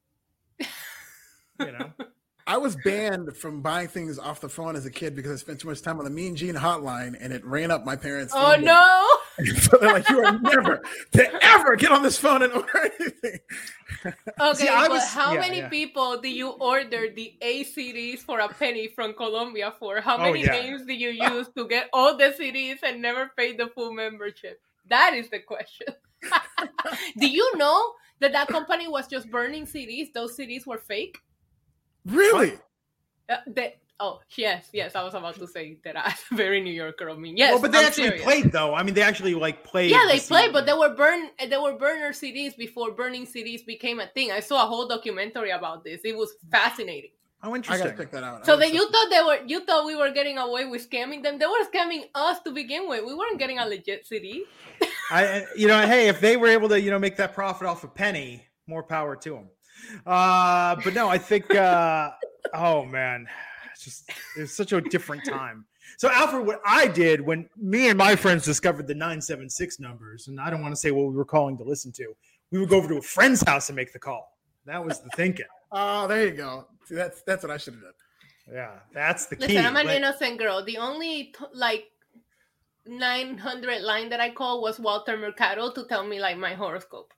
You know? I was banned from buying things off the phone as a kid because I spent too much time on the Mean Gene hotline, and it ran up my parents' Oh, phone bill. no. So they're like, you are never to ever get on this phone and order anything. Okay, See, I but was- how yeah, many yeah. people do you order the A C Ds for a penny from Colombia for? How Oh, many yeah. names do you use to get all the C Ds and never pay the full membership? That is the question. Do you know that that company was just burning C Ds? Those C Ds were fake? Really? Uh, they, oh, yes, yes. I was about to say that. I'm very New Yorker of me. Yes, Well, but they I'm actually serious. played though. I mean, they actually like played. Yeah, they the played, C D. but they were burn. They were burner C Ds before burning C Ds became a thing. I saw a whole documentary about this. It was fascinating. Oh, I interesting. gotta check that out. So I that was- you thought they were, you thought we were getting away with scamming them. They were scamming us to begin with. We weren't getting a legit C D. I, you know, hey, if they were able to, you know, make that profit off a penny, more power to them. Uh, but no, I think, uh, oh man, it's just, it's such a different time. So Alfred, what I did when me and my friends discovered the nine seven six numbers, and I don't want to say what we were calling to listen to, we would go over to a friend's house and make the call. That was the thinking. Oh, there you go. See, that's that's what I should have done. Yeah, that's the key. Listen, I'm an Like- innocent girl. The only t- like nine hundred line that I called was Walter Mercado to tell me like my horoscope.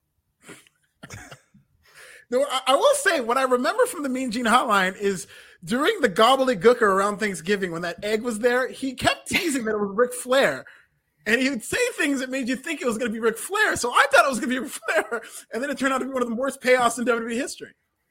No, I, I will say what I remember from the Mean Gene hotline is during the gobbledygooker around Thanksgiving when that egg was there, he kept teasing that it was Ric Flair. And he would say things that made you think it was going to be Ric Flair. So I thought it was going to be Ric Flair. And then it turned out to be one of the worst payoffs in W W E history.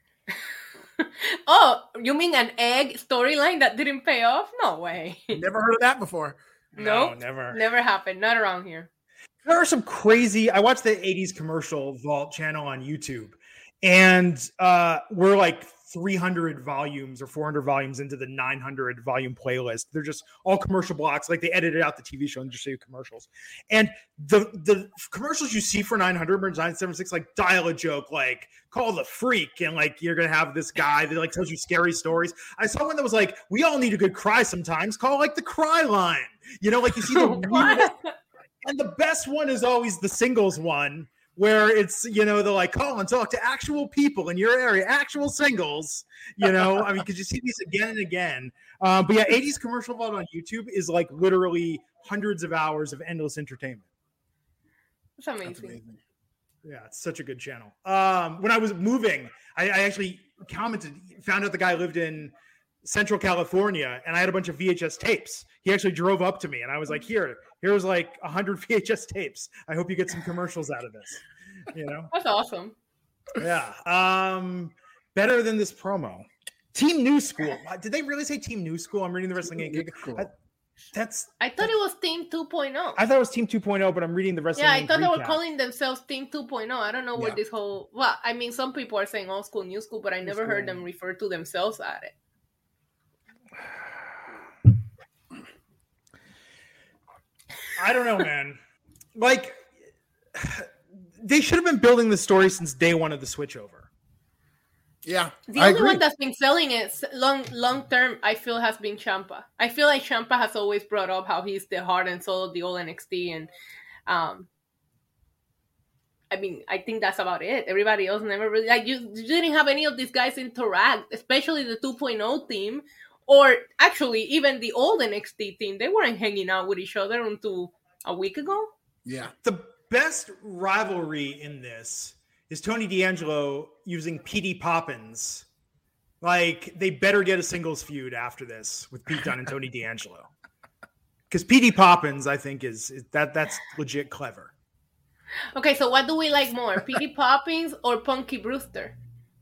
Oh, you mean an egg storyline that didn't pay off? No way. Never heard of that before. No, Nope. never. Never happened. Not around here. There are some crazy. I watched the eighties commercial vault channel on YouTube, and uh, we're like three hundred volumes or four hundred volumes into the nine hundred volume playlist. They're just all commercial blocks. Like they edited out the T V show and just show you commercials. And the the commercials you see for nine hundred or nine seventy-six, like dial a joke, like call the freak, and like you're gonna have this guy that like tells you scary stories. I saw one that was like, we all need a good cry sometimes. Call like the cry line. You know, like you see the weirdest. And the best one is always the singles one, where it's, you know, they're like, call and talk to actual people in your area, actual singles, you know, I mean, because you see these again and again. Uh, but yeah, eighties commercial vault on YouTube is like literally hundreds of hours of endless entertainment. It's amazing. That's amazing. Yeah, it's such a good channel. Um, when I was moving, I, I actually commented, found out the guy lived in Central California, and I had a bunch of V H S tapes. He actually drove up to me, and I was like, here, here's like one hundred V H S tapes. I hope you get some commercials out of this. You know? That's awesome. Yeah. Um, better than this promo. Team New School. Did they really say Team New School? I'm reading the Wrestling Inc. Cool. I, that's. I thought it was Team two point oh. I thought it was Team two point oh, but I'm reading the Wrestling Yeah, I Inc. thought they were recap. calling themselves Team two point oh. I don't know where Yeah. this whole... Well, I mean, some people are saying old school, new school, but I never school. heard them refer to themselves at it. I don't know, man. Like, they should have been building the story since day one of the switchover. Yeah. The I only agree. one that's been selling it s- long long term, I feel, has been Ciampa. I feel like Ciampa has always brought up how he's the heart and soul of the old N X T, and um, I mean, I think that's about it. Everybody else never really, like, you, you didn't have any of these guys interact, especially the two point oh team, or actually even the old N X T team. They weren't hanging out with each other until a week ago. Yeah. The best rivalry in this is Tony D'Angelo using P D Poppins. Like, they better get a singles feud after this with Pete Dunne and Tony D'Angelo. Because P D Poppins, I think, is, is that that's legit clever. Okay, so what do we like more, P D Poppins or Punky Brewster?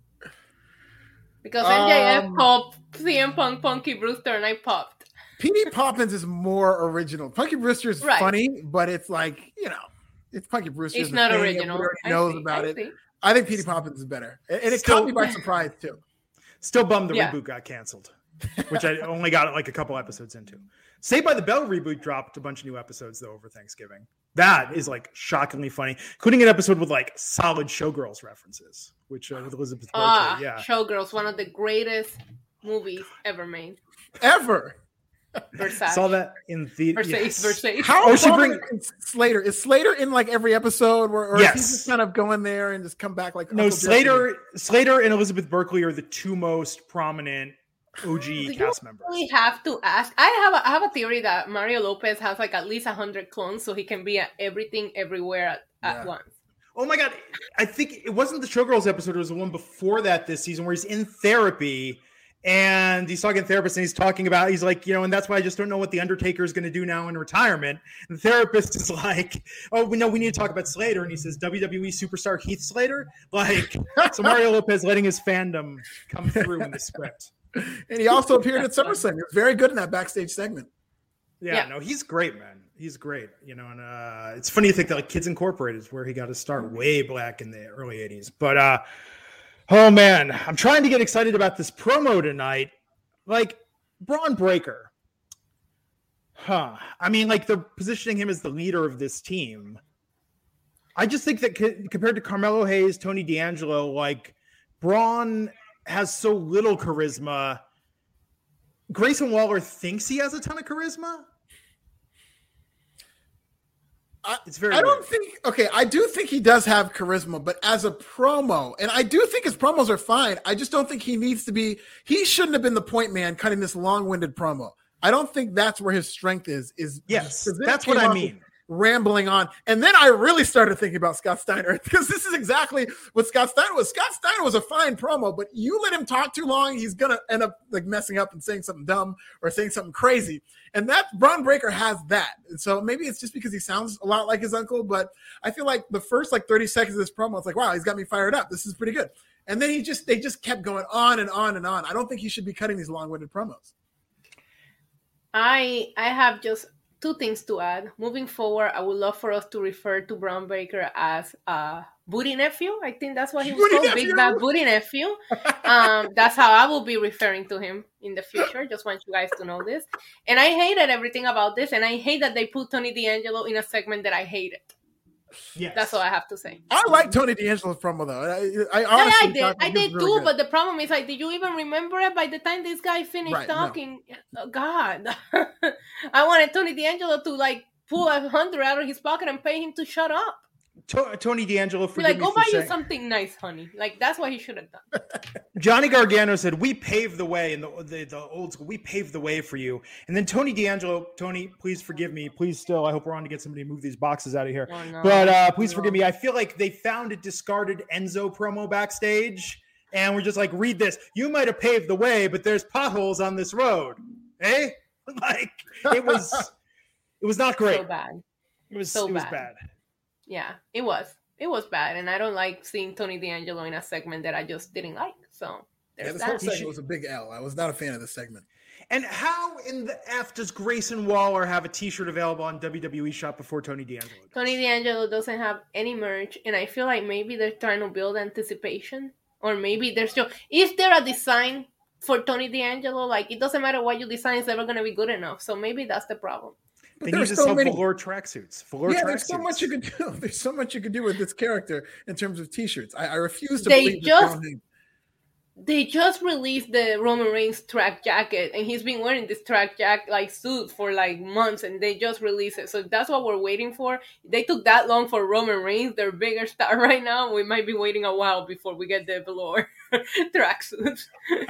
Because M J F um, popped C M Punk, Punky Brewster, and I popped. P D Poppins is more original. Punky Brewster is right. funny, but it's like, you know, it's Punky Brewster. It's not original. Everybody I knows see, about I it. see. I think P D Poppins is better, and it Still, caught me by surprise too. Still bummed the yeah. reboot got canceled, which I only got like a couple episodes into. Saved by the Bell reboot dropped a bunch of new episodes though over Thanksgiving. That is like shockingly funny, including an episode with like solid Showgirls references, which uh, with Elizabeth Berkley. Ah, yeah, Showgirls, one of the greatest movies ever made. Ever. Versace. Saw that in theater. Versace, yes. Versace. How oh, she bring Slater? Is Slater in like every episode, or, or yes. is he just kind of go in there and just come back like no? Uncle Slater, Jesse? Slater, and Elizabeth Berkley are the two most prominent O G Do cast you members. really have to ask. I have a, I have a theory that Mario Lopez has like at least a hundred clones, so he can be at everything, everywhere at, at Yeah. once. Oh my god! I think it wasn't the Showgirls episode; it was the one before that this season, where he's in therapy. And he's talking to therapist and he's talking about, he's like, you know, and that's why I just don't know what the Undertaker is going to do now in retirement. And the therapist is like, oh, we know we need to talk about Slater. And he says, W W E superstar Heath Slater. Like, so Mario Lopez letting his fandom come through in the script. And he also appeared at SummerSlam. He was very good in that backstage segment. Yeah, Yeah. no, he's great, man. He's great. You know, and uh, it's funny to think that like Kids Incorporated is where he got his start way back in the early eighties. But, uh, oh man, I'm trying to get excited about this promo tonight. Like Braun Breaker. Huh. I mean, like they're positioning him as the leader of this team. I just think that c- compared to Carmelo Hayes, Tony D'Angelo, like Braun has so little charisma. Grayson Waller thinks he has a ton of charisma. I, It's very I don't weird. think, okay, I do think he does have charisma, but as a promo, and I do think his promos are fine. I just don't think he needs to be, he shouldn't have been the point man cutting this long-winded promo. I don't think that's where his strength is. Is Yes, 'cause this that's what came I off mean. Rambling on. And then I really started thinking about Scott Steiner because this is exactly what Scott Steiner was. Scott Steiner was a fine promo, but you let him talk too long, he's going to end up like messing up and saying something dumb or saying something crazy. And that Braun Breaker has that. And so maybe it's just because he sounds a lot like his uncle, but I feel like the first like thirty seconds of this promo, it's like, wow, he's got me fired up. This is pretty good. And then he just, they just kept going on and on and on. I don't think he should be cutting these long-winded promos. I I have just two things to add. Moving forward, I would love for us to refer to Braun Breaker as uh, Booty Nephew. I think that's what he was Booty called, Nephew. Big Bad Booty Nephew. Um, that's how I will be referring to him in the future. Just want you guys to know this. And I hated everything about this, and I hate that they put Tony D'Angelo in a segment that I hated. Yes. That's all I have to say. I like Tony D'Angelo's promo though. I, I Yeah, honestly I did. thought that I he was did really too, good. but the problem is, like, did you even remember it by the time this guy finished Right, no. talking? Oh, God, I wanted Tony D'Angelo to like pull a hundred out of his pocket and pay him to shut up. To- Tony D'Angelo, Be forgive like, me go for buy you saying- something nice, honey. Like that's what he should have done. Johnny Gargano said, we paved the way in the, the the old school. We paved the way for you. And then Tony D'Angelo, Tony, please forgive me. Please still, I hope we're on to get somebody to move these boxes out of here. Oh, no. But uh, please No. forgive me. I feel like they found a discarded Enzo promo backstage. And we're just like, read this. You might have paved the way, but there's potholes on this road. Eh? Like, it was, it was not great. So bad. It was, So it was bad. bad. Yeah, it was. It was bad, and I don't like seeing Tony D'Angelo in a segment that I just didn't like. So Yeah, there's this whole that. segment was a big L. I was not a fan of this segment. And how in the F does Grayson Waller have a t-shirt available on W W E Shop before Tony D'Angelo does? Tony D'Angelo doesn't have any merch, and I feel like maybe they're trying to build anticipation, or maybe there's still. Is there a design for Tony D'Angelo? Like, it doesn't matter what you design; it's never going to be good enough. So maybe that's the problem. They There need are to so sell many- velour tracksuits. Velour Yeah, tracksuits. there's so much you could do. There's so much you could do with this character in terms of t-shirts. I, I refuse to They believe that just- don't hang- they just released the Roman Reigns track jacket, and he's been wearing this track jacket like suit for like months, and they just released it. So that's what we're waiting for. They took that long for Roman Reigns, their bigger star right now. We might be waiting a while before we get the velour track suits.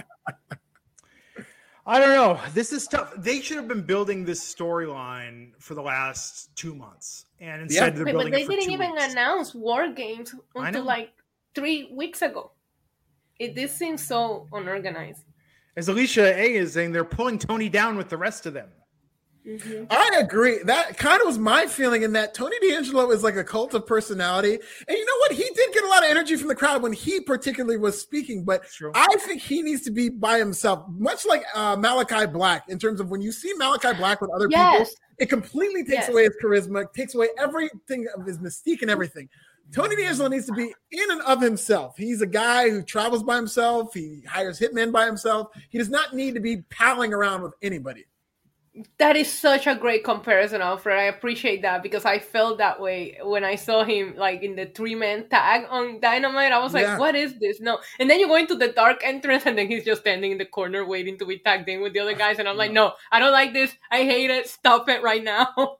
I don't know. This is tough. They should have been building this storyline for the last two months, and instead Yeah. they're Wait, building but they it for didn't two even weeks. announce War Games I until know. like three weeks ago. It this seems so unorganized. As Alicia A is saying, they're pulling Tony down with the rest of them. Mm-hmm. I agree. That kind of was my feeling in that Tony D'Angelo is like a cult of personality. And you know what? He did get a lot of energy from the crowd when he particularly was speaking, but True. I think he needs to be by himself, much like uh, Malachi Black, in terms of when you see Malachi Black with other Yes. people, it completely takes Yes. away his charisma, takes away everything of his mystique and everything. Tony D'Angelo needs to be in and of himself. He's a guy who travels by himself. He hires hitmen by himself. He does not need to be palling around with anybody. That is such a great comparison, Alfred. I appreciate that because I felt that way when I saw him like in the three-man tag on Dynamite. I was like, Yeah. what is this? No. And then you go into the dark entrance and then he's just standing in the corner waiting to be tagged in with the other guys. And I'm like, no, I don't like this. I hate it. Stop it right now.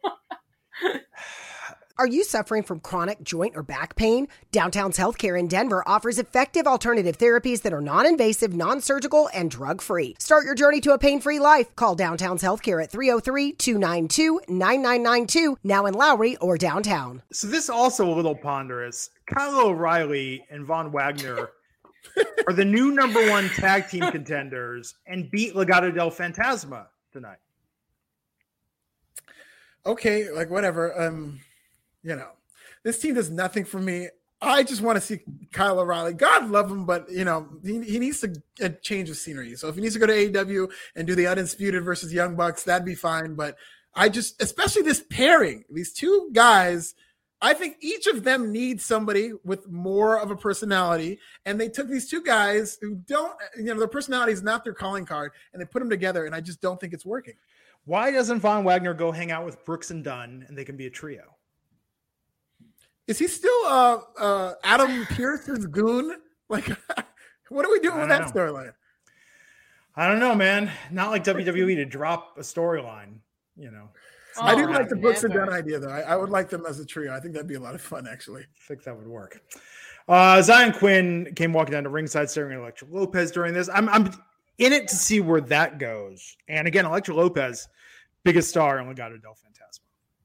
Are you suffering from chronic joint or back pain? Downtown's Healthcare in Denver offers effective alternative therapies that are non-invasive, non-surgical, and drug-free. Start your journey to a pain-free life. Call Downtown's Healthcare at three oh three, two nine two, nine nine nine two, now in Lowry or downtown. So this is also a little ponderous. Kyle O'Reilly and Von Wagner are the new number one tag team contenders and beat Legado del Fantasma tonight. Okay, like whatever. Um, you know, this team does nothing for me. I just want to see Kyle O'Reilly. God love him, but you know, he, he needs to a change of scenery. So if he needs to go to A E W and do the Undisputed versus Young Bucks, that'd be fine. But I just, especially this pairing, these two guys, I think each of them needs somebody with more of a personality. And they took these two guys who don't, you know, their personality is not their calling card, and they put them together. And I just don't think it's working. Why doesn't Von Wagner go hang out with Brooks and Dunn and they can be a trio? Is he still uh, uh, Adam Pearce's goon? Like, what are we doing I with don't that know. storyline? I don't know, man. Not like W W E to drop a storyline, you know. Oh, I do not like the happening. Brooks and never. Dunn idea, though. I, I would like them as a trio. I think that'd be a lot of fun, actually. I think that would work. Uh, Zion Quinn came walking down to ringside staring at Elektra Lopez during this. I'm, I'm in it to see where that goes. And again, Elektra Lopez, biggest star in Legado del Fantasma.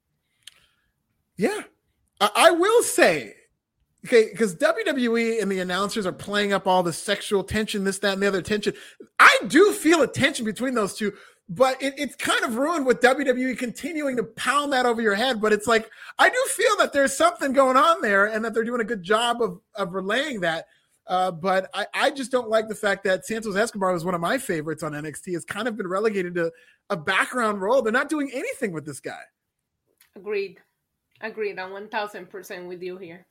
Yeah. I, I will say, okay, because W W E and the announcers are playing up all the sexual tension, this, that, and the other tension. I do feel a tension between those two, but it, it's kind of ruined with W W E continuing to pound that over your head. But it's like, I do feel that there's something going on there and that they're doing a good job of, of relaying that. Uh, but I, I just don't like the fact that Santos Escobar was one of my favorites on N X T. Has kind of been relegated to a background role. They're not doing anything with this guy. Agreed. Agreed. I'm one thousand percent with you here.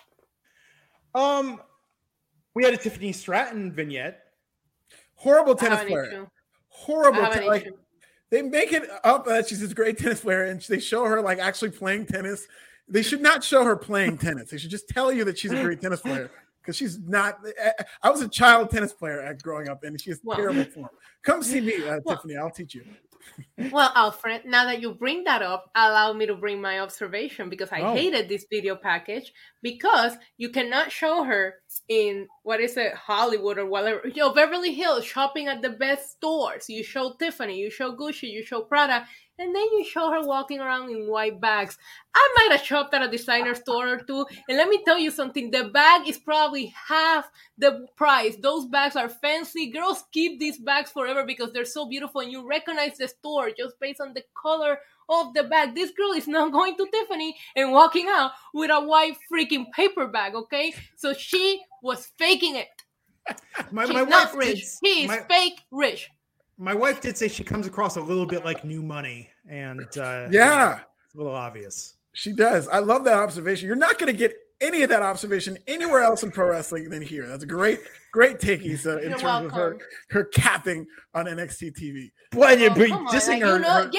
Um, we had a Tiffany Stratton vignette. Horrible I tennis have an player. issue. I Horrible. have an Ten- like, issue. they make it up that she's this great tennis player, and they show her like actually playing tennis. They should not show her playing tennis. They should just tell you that she's a great tennis player because she's not. I was a child tennis player at growing up, and she has Well. terrible form. Come see me, uh, Well. Tiffany. I'll teach you. Well, Alfred, now that you bring that up, allow me to bring my observation because I Oh. hated this video package because you cannot show her in, what is it, Hollywood or whatever, you know, Beverly Hills shopping at the best stores. You show Tiffany, you show Gucci, you show Prada, and then you show her walking around in white bags. I might have shopped at a designer store or two, and let me tell you something, the bag is probably half the price. Those bags are fancy. Girls keep these bags forever because they're so beautiful, and you recognize the store just based on the color of the bag. This girl is not going to Tiffany and walking out with a white freaking paper bag, okay? So she was faking it. My, She's my not wife did- rich. He's my, fake rich. my wife did say she comes across a little bit like New Money, and uh, Yeah, it's a little obvious. she does. I love that observation. You're not going to get any of that observation anywhere else in pro wrestling than here. That's a great, great take, Issa, in You're terms of her welcome. her capping on N X T T V. But, Oh, but come on, dissing like, her, you know, her- yes,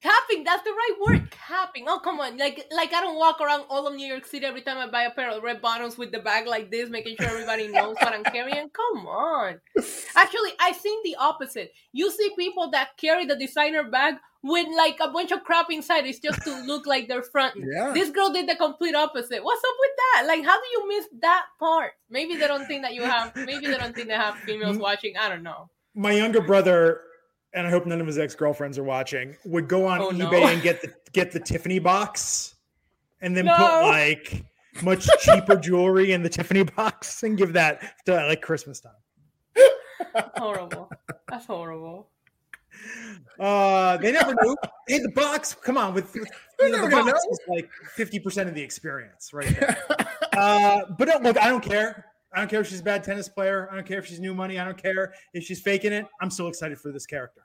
Capping, that's the right word. Capping. Oh, come on. Like, like I don't walk around all of New York City every time I buy a pair of red bottoms with the bag like this, making sure everybody knows what I'm carrying. Come on. Actually, I think the opposite. You see people that carry the designer bag with like a bunch of crap inside. It's just to look like they're fronting. Yeah. This girl did the complete opposite. What's up with that? Like, how do you miss that part? Maybe they don't think that you have, maybe they don't think they have females watching. I don't know. My younger brother, and I hope none of his ex-girlfriends are watching, would go on oh, eBay no. and get the get the Tiffany box and then no. put like much cheaper jewelry in the Tiffany box and give that to like Christmas time. Horrible. That's horrible. Uh, they never knew. Hey, the box, come on, with, with you know, the box is like fifty percent of the experience right there. uh, but no, look, I don't care. I don't care if she's a bad tennis player. I don't care if she's new money. I don't care if she's faking it. I'm still excited for this character.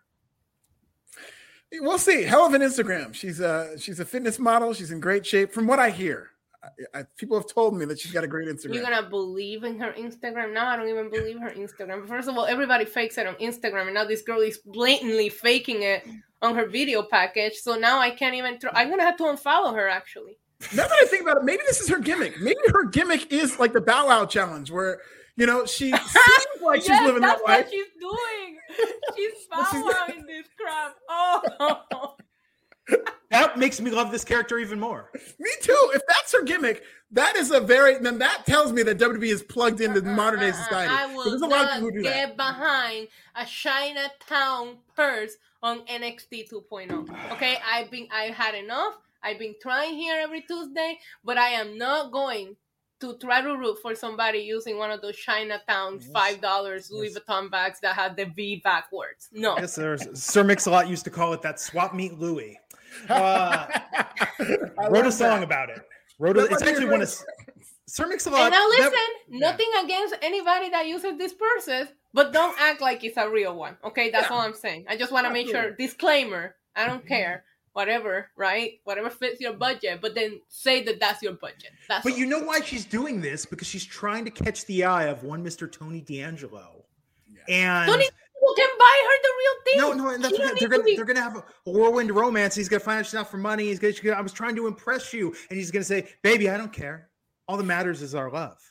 We'll see. Hell of an Instagram. She's a she's a fitness model. She's in great shape, from what I hear. I, I, people have told me that she's got a great Instagram. You're gonna believe in her Instagram? No, I don't even believe her Instagram. First of all, everybody fakes it on Instagram, and now this girl is blatantly faking it on her video package. So now I can't even. Throw, I'm gonna have to unfollow her. Actually. Now that I think about it, maybe this is her gimmick. Maybe her gimmick is like the Bow Wow challenge, where you know she seems like she's yes, living that's that life. What she's doing. She's Bow Wowing this crap. Oh, that makes me love this character even more. Me too. If that's her gimmick, that is a very then that tells me that W W E is plugged into uh, modern day society. I will There's a not lot of people who do get that. behind a Chinatown purse on N X T two point oh. Okay, I've been I had enough. I've been trying here every Tuesday, but I am not going to try to root for somebody using one of those Chinatown five dollars Louis Vuitton bags that have the V backwards. No. Yes, there's Sir Mix-a-Lot used to call it that swap meet Louis. Uh, wrote a song that. about it. Wrote a, it's actually one of Sir Mix-a-Lot. And now listen, that, nothing yeah. against anybody that uses these purses, but don't act like it's a real one. Okay, that's yeah. all I'm saying. I just want to make sure, disclaimer, I don't care. Whatever, right? Whatever fits your budget, but then say that that's your budget. That's but all. You know why she's doing this? Because she's trying to catch the eye of one Mister Tony D'Angelo. Yeah. And Tony D'Angelo can buy her the real thing. No, no, and that's what they're gonna be... they're gonna have a whirlwind romance. He's gonna find out she's not for money. He's gonna, she's gonna I was trying to impress you, and he's gonna say, "Baby, I don't care. All that matters is our love."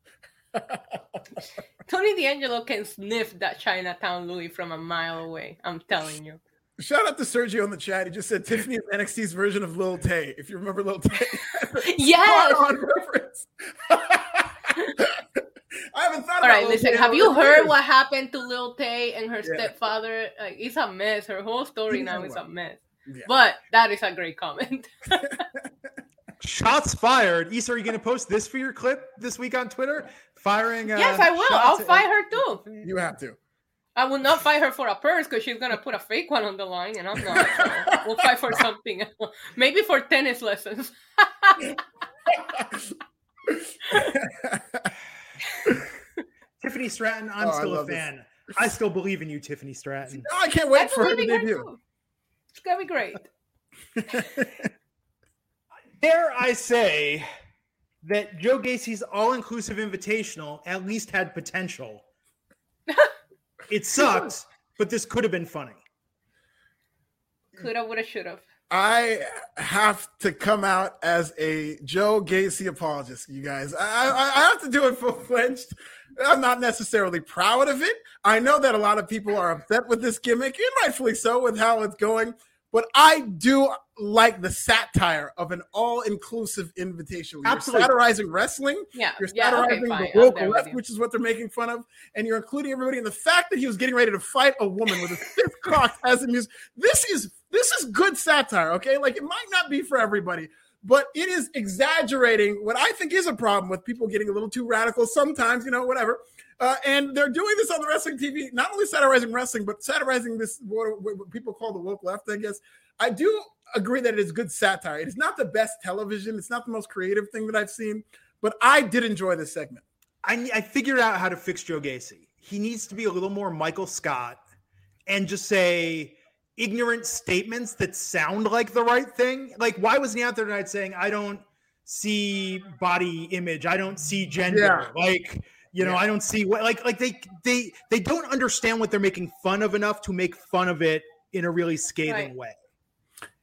Tony D'Angelo can sniff that Chinatown Louis from a mile away. I'm telling you. Shout out to Sergio in the chat. He just said Tiffany is N X T's version of Lil Tay. If you remember Lil Tay. Yes. Reference. I haven't thought All about right, Lil listen. Tay Have you Lil heard Tay. what happened to Lil Tay and her Yeah. stepfather? Like, it's a mess. Her whole story He's now a is well. a mess. Yeah. But that is a great comment. Shots fired. Issa, are you going to post this for your clip this week on Twitter? Firing. Uh, yes, I will. I'll fight her too. You have to. I will not fight her for a purse because she's going to put a fake one on the line, and I'm not. So we'll fight for something else. Maybe for tennis lessons. Tiffany Stratton, I'm Oh, still I a love fan. This. I still believe in you, Tiffany Stratton. No, I can't wait I for her to believe in her debut. too. It's going to be great. Dare I say that Joe Gacy's all-inclusive invitational at least had potential. It sucked, but this could have been funny. Coulda, woulda, shoulda. I have to come out as a Joe Gacy apologist, you guys. I, I, I have to do it full-fledged. I'm not necessarily proud of it. I know that a lot of people are upset with this gimmick, and rightfully so with how it's going. But I do like the satire of an all-inclusive invitation. You're Absolutely. satirizing wrestling. Yeah. You're yeah, satirizing okay, fine. the woke I'm there with left, you. which is what they're making fun of. And you're including everybody. And the fact that he was getting ready to fight a woman with a fifth cocked as a music. This is this is good satire, okay? Like, it might not be for everybody, but it is exaggerating what I think is a problem with people getting a little too radical sometimes, you know, whatever. Uh, and they're doing this on the wrestling T V, not only satirizing wrestling, but satirizing this, what, what people call the woke left, I guess. I do agree that it is good satire. It is not the best television. It's not the most creative thing that I've seen, but I did enjoy this segment. I, I figured out how to fix Joe Gacy. He needs to be a little more Michael Scott and just say ignorant statements that sound like the right thing. Like, why was he out there tonight saying, I don't see body image. I don't see gender. Yeah. Like, you know, yeah. I don't see what, like, like they, they, they don't understand what they're making fun of enough to make fun of it in a really scathing right. way.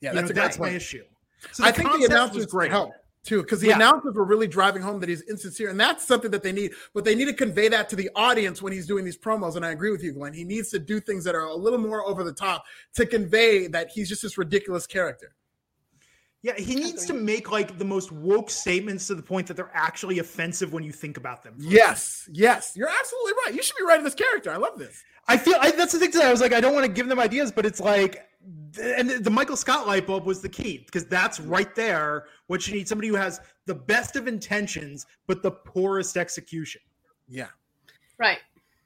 Yeah, You that's know, a great that's my point. issue. So I the think the concept was announcers great. help too, because the Yeah. announcers were really driving home that he's insincere, and that's something that they need. But they need to convey that to the audience when he's doing these promos. And I agree with you, Glenn. He needs to do things that are a little more over the top to convey that he's just this ridiculous character. Yeah, he needs to make like the most woke statements to the point that they're actually offensive when you think about them. Yes, yes, you're absolutely right. You should be writing this character. I love this. I feel I, that's the thing today. I was like, I don't want to give them ideas, but it's like, and the Michael Scott light bulb was the key, because that's right there what you need: somebody who has the best of intentions but the poorest execution. Yeah, right.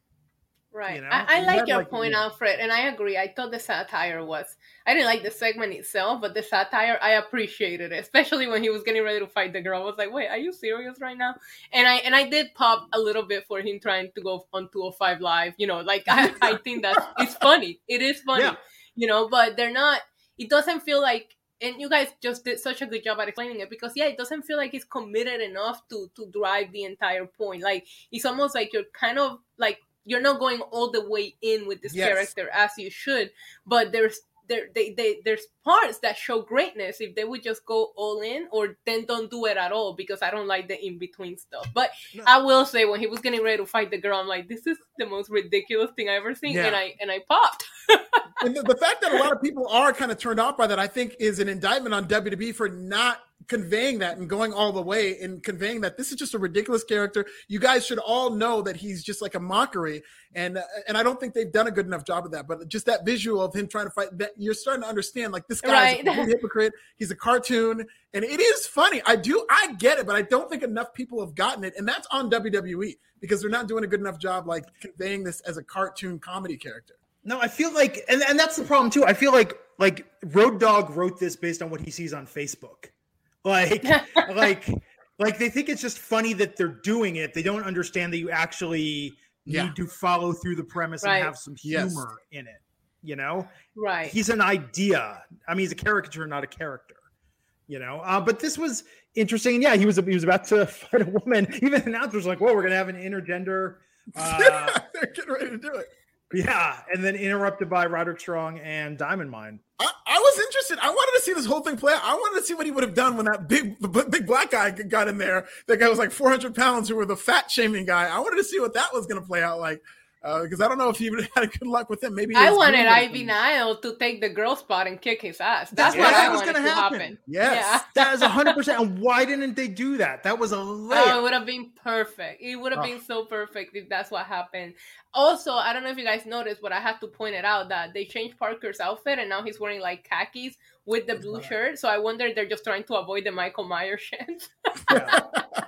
Right. You know? I, I You like had, your like, point, yeah. Alfred, and I agree. I thought the satire was, I didn't like the segment itself, but the satire, I appreciated it, especially when he was getting ready to fight the girl. I was like, wait, are you serious right now? And I and I did pop a little bit for him trying to go on two oh five Live. You know, like, I, I think that it's funny. It is funny, Yeah. you know, but they're not, it doesn't feel like, and you guys just did such a good job at explaining it, because yeah, it doesn't feel like it's committed enough to to drive the entire point. Like, it's almost like you're kind of like, you're not going all the way in with this Yes. character as you should, but there's there they, they there's parts that show greatness if they would just go all in, or then don't do it at all, because I don't like the in between stuff. But No. I will say, when he was getting ready to fight the girl, I'm like, this is the most ridiculous thing I've ever seen, Yeah. and I and I popped. and the, the fact that a lot of people are kind of turned off by that, I think, is an indictment on W W E for not conveying that and going all the way and conveying that this is just a ridiculous character. You guys should all know that he's just like a mockery, and uh, and I don't think they've done a good enough job of that. But just that visual of him trying to fight, that you're starting to understand, like, this guy's Right. a complete hypocrite. He's a cartoon, and it is funny. I do, I get it, but I don't think enough people have gotten it, and that's on W W E, because they're not doing a good enough job, like, conveying this as a cartoon comedy character. No, I feel like, and, and that's the problem too. I feel like like Road Dogg wrote this based on what he sees on Facebook. Like, like, like they think it's just funny that they're doing it. They don't understand that you actually Yeah. need to follow through the premise Right. and have some Yes. humor in it. You know, Right. he's an idea. I mean, he's a caricature, not a character. You know, uh, but this was interesting. And yeah, he was he was about to fight a woman. Even the announcers were like, "Whoa, we're gonna have an intergender." Uh, They're getting ready to do it. yeah, and then interrupted by Roderick Strong and Diamond Mine. I, I was interested. I wanted to see this whole thing play out. I wanted to see what he would have done when that big, the b- big black guy got in there. That guy was like four hundred pounds, who were the fat shaming guy. I wanted to see what that was going to play out like, uh, because I don't know if he would have had good luck with him. Maybe I his wanted green would have Ivy been- Nile to take the girl spot and kick his ass. That's Yeah, what that I was wanted gonna to happen. happen. Yes. That is one hundred percent. And why didn't they do that? That was a Oh, it layup. would have been perfect. It would have Oh. been so perfect if that's what happened. Also, I don't know if you guys noticed, but I had to point it out that they changed Parker's outfit, and now he's wearing like khakis with the blue shirt. So I wonder if they're just trying to avoid the Michael Myers shit. Yeah.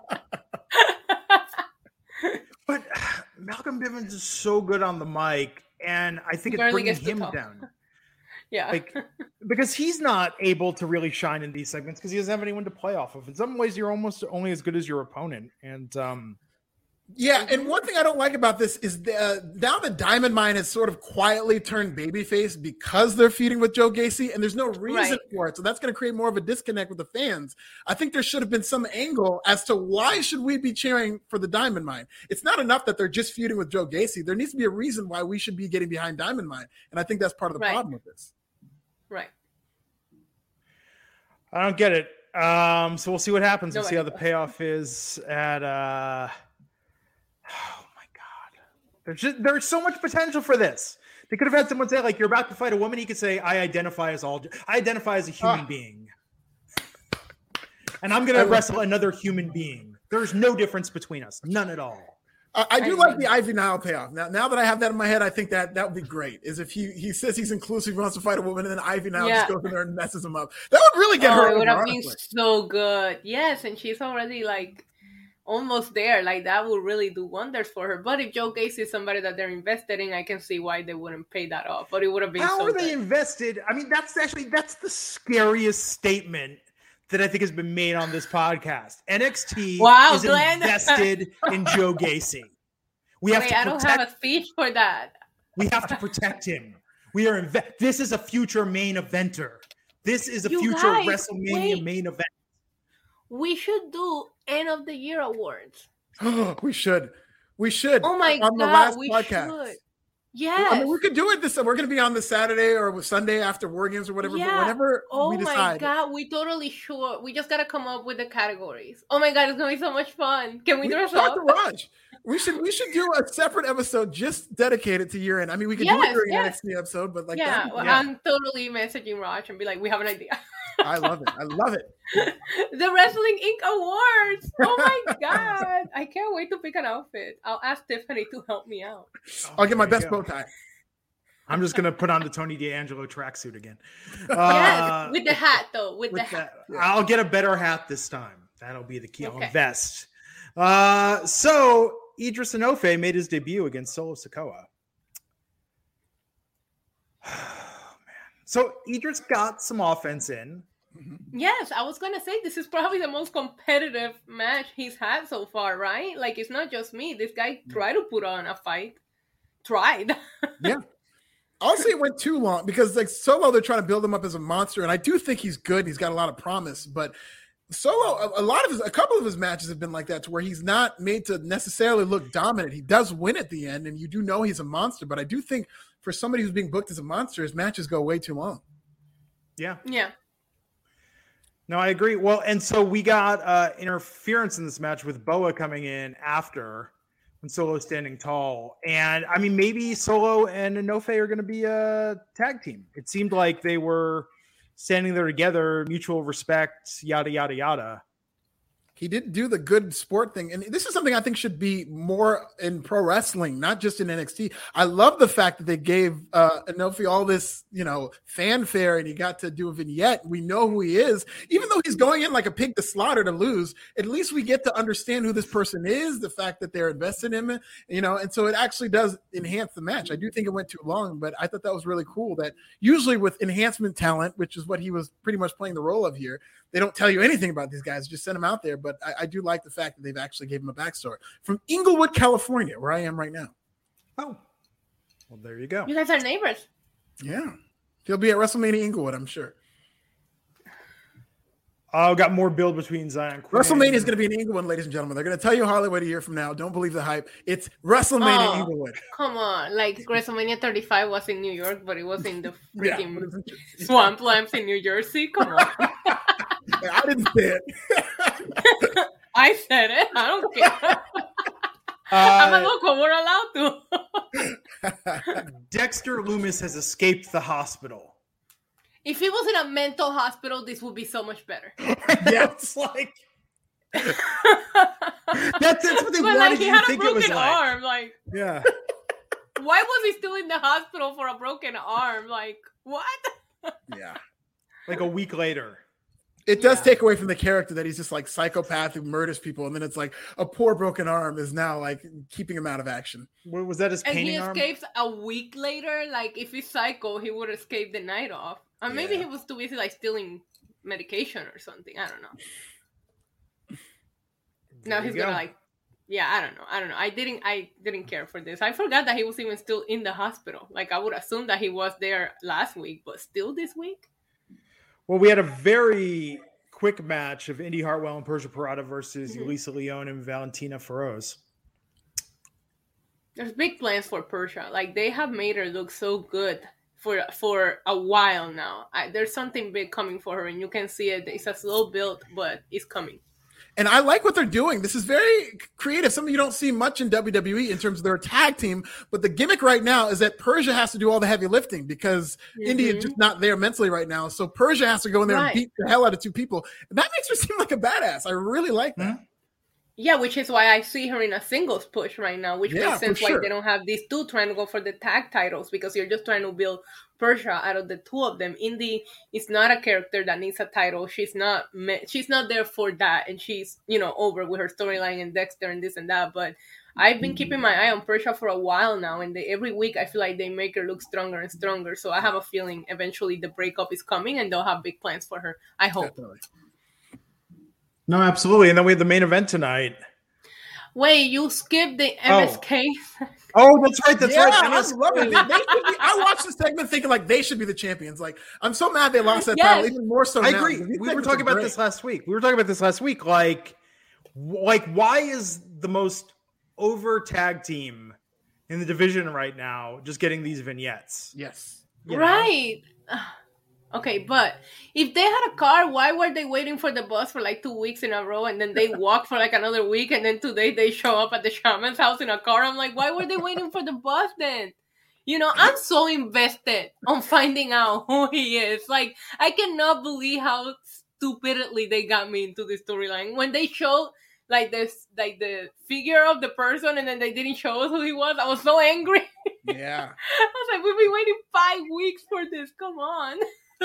But Malcolm Bivens is so good on the mic, and I think it's Barely bringing gets to him talk. down. Yeah. Like, because he's not able to really shine in these segments because he doesn't have anyone to play off of. In some ways, you're almost only as good as your opponent. And um, Yeah, and one thing I don't like about this is the, uh, now the Diamond Mine has sort of quietly turned babyface because they're feuding with Joe Gacy, and there's no reason Right. for it. So that's going to create more of a disconnect with the fans. I think there should have been some angle as to why should we be cheering for the Diamond Mine. It's not enough that they're just feuding with Joe Gacy. There needs to be a reason why we should be getting behind Diamond Mine, and I think that's part of the Right. problem with this. Right. I don't get it. Um, so we'll see what happens. We'll see how the Nobody payoff is at. Uh... Oh my god! There's just there's so much potential for this. They could have had someone say, like, you're about to fight a woman. He could say, I identify as all. I identify as a human Ah. being, and I'm going to wrestle another human being. There's no difference between us, none at all. I, I do I like the Ivy Nile payoff. Now, now that I have that in my head, I think that that would be great. Is if he he says he's inclusive, he wants to fight a woman, and then Ivy Nile Yeah. just goes in there and messes him up. That would really get Oh, her. it would over, have been honestly. so good. Yes, and she's already like almost there. Like that would really do wonders for her. But if Joe Gacy is somebody that they're invested in, I can see why they wouldn't pay that off. But it would have been How so are they good. invested? I mean, that's actually that's the scariest statement that I think has been made on this podcast. N X T Wow, is Glenn. invested in Joe Gacy. We have Wait, to I don't protect. have a speech for that. We have to protect him. We are inve- This is a future main eventer. This is a You future guys, WrestleMania wait. main event. We should do end of the year awards. we should. We should. Oh my on the god, last we podcast. should. Yes. I mean, we could do it this. We're going to be on the Saturday or Sunday after War Games or whatever. Yeah. But whenever oh we decide. my God, we totally sure. We just got to come up with the categories. Oh my God, it's going to be so much fun. Can we, we dress up? Raj. We should we should do a separate episode just dedicated to year end. I mean, we could yes, do it during yes. an N X T episode, but like yeah, that, well, yeah. I'm totally messaging Raj and be like, we have an idea. I love it. I love it. The Wrestling Incorporated Awards. Oh my God. I can't wait to pick an outfit. I'll ask Tiffany to help me out. I'll get my best bow tie. I'm just going to put on the Tony D'Angelo tracksuit again. Yes, Uh, with the hat though. With, with the hat. that, I'll get a better hat this time. That'll be the key. I'll Okay. invest. Uh, so Idris Enofe made his debut against Solo Sikoa. Oh, man. So Idris got some offense in. Yes, I was going to say this is probably the most competitive match he's had so far, right? Like, it's not just me. This guy tried to put on a fight. Tried. Yeah. I'll say it went too long because like Solo, they're trying to build him up as a monster. And I do think he's good. He's got a lot of promise, but Solo, a, a lot of his, a couple of his matches have been like that to where he's not made to necessarily look dominant. He does win at the end and you do know he's a monster, but I do think for somebody who's being booked as a monster, his matches go way too long. Yeah. Yeah. No, I agree. Well, and so we got uh, interference in this match with Boa coming in after when Solo's standing tall. And I mean, maybe Solo and Enofe are going to be a tag team. It seemed like they were standing there together, mutual respect, yada, yada, yada. He didn't do the good sport thing. And this is something I think should be more in pro wrestling, not just in N X T. I love the fact that they gave uh, Enofe all this, you know, fanfare and he got to do a vignette. We know who he is. Even though he's going in like a pig to slaughter to lose, at least we get to understand who this person is, the fact that they're invested in him, you know, and so it actually does enhance the match. I do think it went too long, but I thought that was really cool that usually with enhancement talent, which is what he was pretty much playing the role of here, they don't tell you anything about these guys, just send them out there. But I, I do like the fact that they've actually gave him a backstory from Inglewood, California, where I am right now. Oh, well, there you go. You guys are neighbors. Yeah. He'll be at WrestleMania Inglewood, I'm sure. Oh, got more build between Zion. Quinn. WrestleMania is going to be in Inglewood, ladies and gentlemen. They're going to tell you Hollywood a year from now. Don't believe the hype. It's WrestleMania Oh, Inglewood. Come on. Like, WrestleMania thirty-five was in New York, but it was in the Yeah. freaking swamplands in New Jersey. Come on. I didn't say it. I said it. I don't care. Uh, I'm a local. We're allowed to. Dexter Loomis has escaped the hospital. If he was in a mental hospital, this would be so much better. That's like that's, that's what they But wanted like, he you had to a think it was broken like. arm. Like, Yeah. why was he still in the hospital for a broken arm? Like, what? Yeah. Like a week later. It does Yeah. take away from the character that he's just like psychopath who murders people. And then it's like a poor broken arm is now like keeping him out of action. What was that, his And he painting arm? escapes a week later. Like, if he's psycho, he would escape the night off. Or maybe Yeah. he was too busy, like, stealing medication or something. I don't know. There Now you he's go. gonna like, yeah, I don't know. I don't know. I didn't. I didn't care for this. I forgot that he was even still in the hospital. Like, I would assume that he was there last week, but still this week. Well, we had a very quick match of Indy Hartwell and Persia Pirotta versus Mhm. Elisa Leon and Valentina Feroz. There's big plans for Persia. Like, they have made her look so good for for a while now. I, there's something big coming for her, and you can see it. It's a slow build, but it's coming. And I like what they're doing. This is very creative. Something you don't see much in W W E in terms of their tag team. But the gimmick right now is that Persia has to do all the heavy lifting because Mhm. Indy is just not there mentally right now. So Persia has to go in there Right. and beat the hell out of two people. And that makes her seem like a badass. I really like that. Yeah, which is why I see her in a singles push right now, which Yeah, makes sense for why sure. they don't have these two trying to go for the tag titles, because you're just trying to build Persia out of the two of them. Indy is not a character that needs a title. She's not me- she's not there for that, and she's, you know, over with her storyline and Dexter and this and that. But I've been keeping my eye on Persia for a while now, and they, every week I feel like they make her look stronger and stronger. So I have a feeling eventually the breakup is coming, and they'll have big plans for her. I hope. Definitely. No, absolutely. And then we had the main event tonight. Wait, you skipped the M S K? Oh, that's right. That's yeah, right. I M S K. love it. They, they should be, I watched the segment thinking like they should be the champions. Like, I'm so mad they lost that Yes. title, even more so I now, agree. because these We were segments talking are about great. this last week. We were talking about this last week. Like, w- like, why is the most over tag team in the division right now, just getting these vignettes. Yes. Right. Know? Okay, but if they had a car, why were they waiting for the bus for like two weeks in a row and then they walk for like another week and then today they show up at the shaman's house in a car? I'm like, why were they waiting for the bus then? You know, I'm so invested on finding out who he is. Like, I cannot believe how stupidly they got me into this storyline. When they showed like this, like the figure of the person and then they didn't show us who he was, I was so angry. Yeah. I was like, we've been waiting five weeks for this. Come on.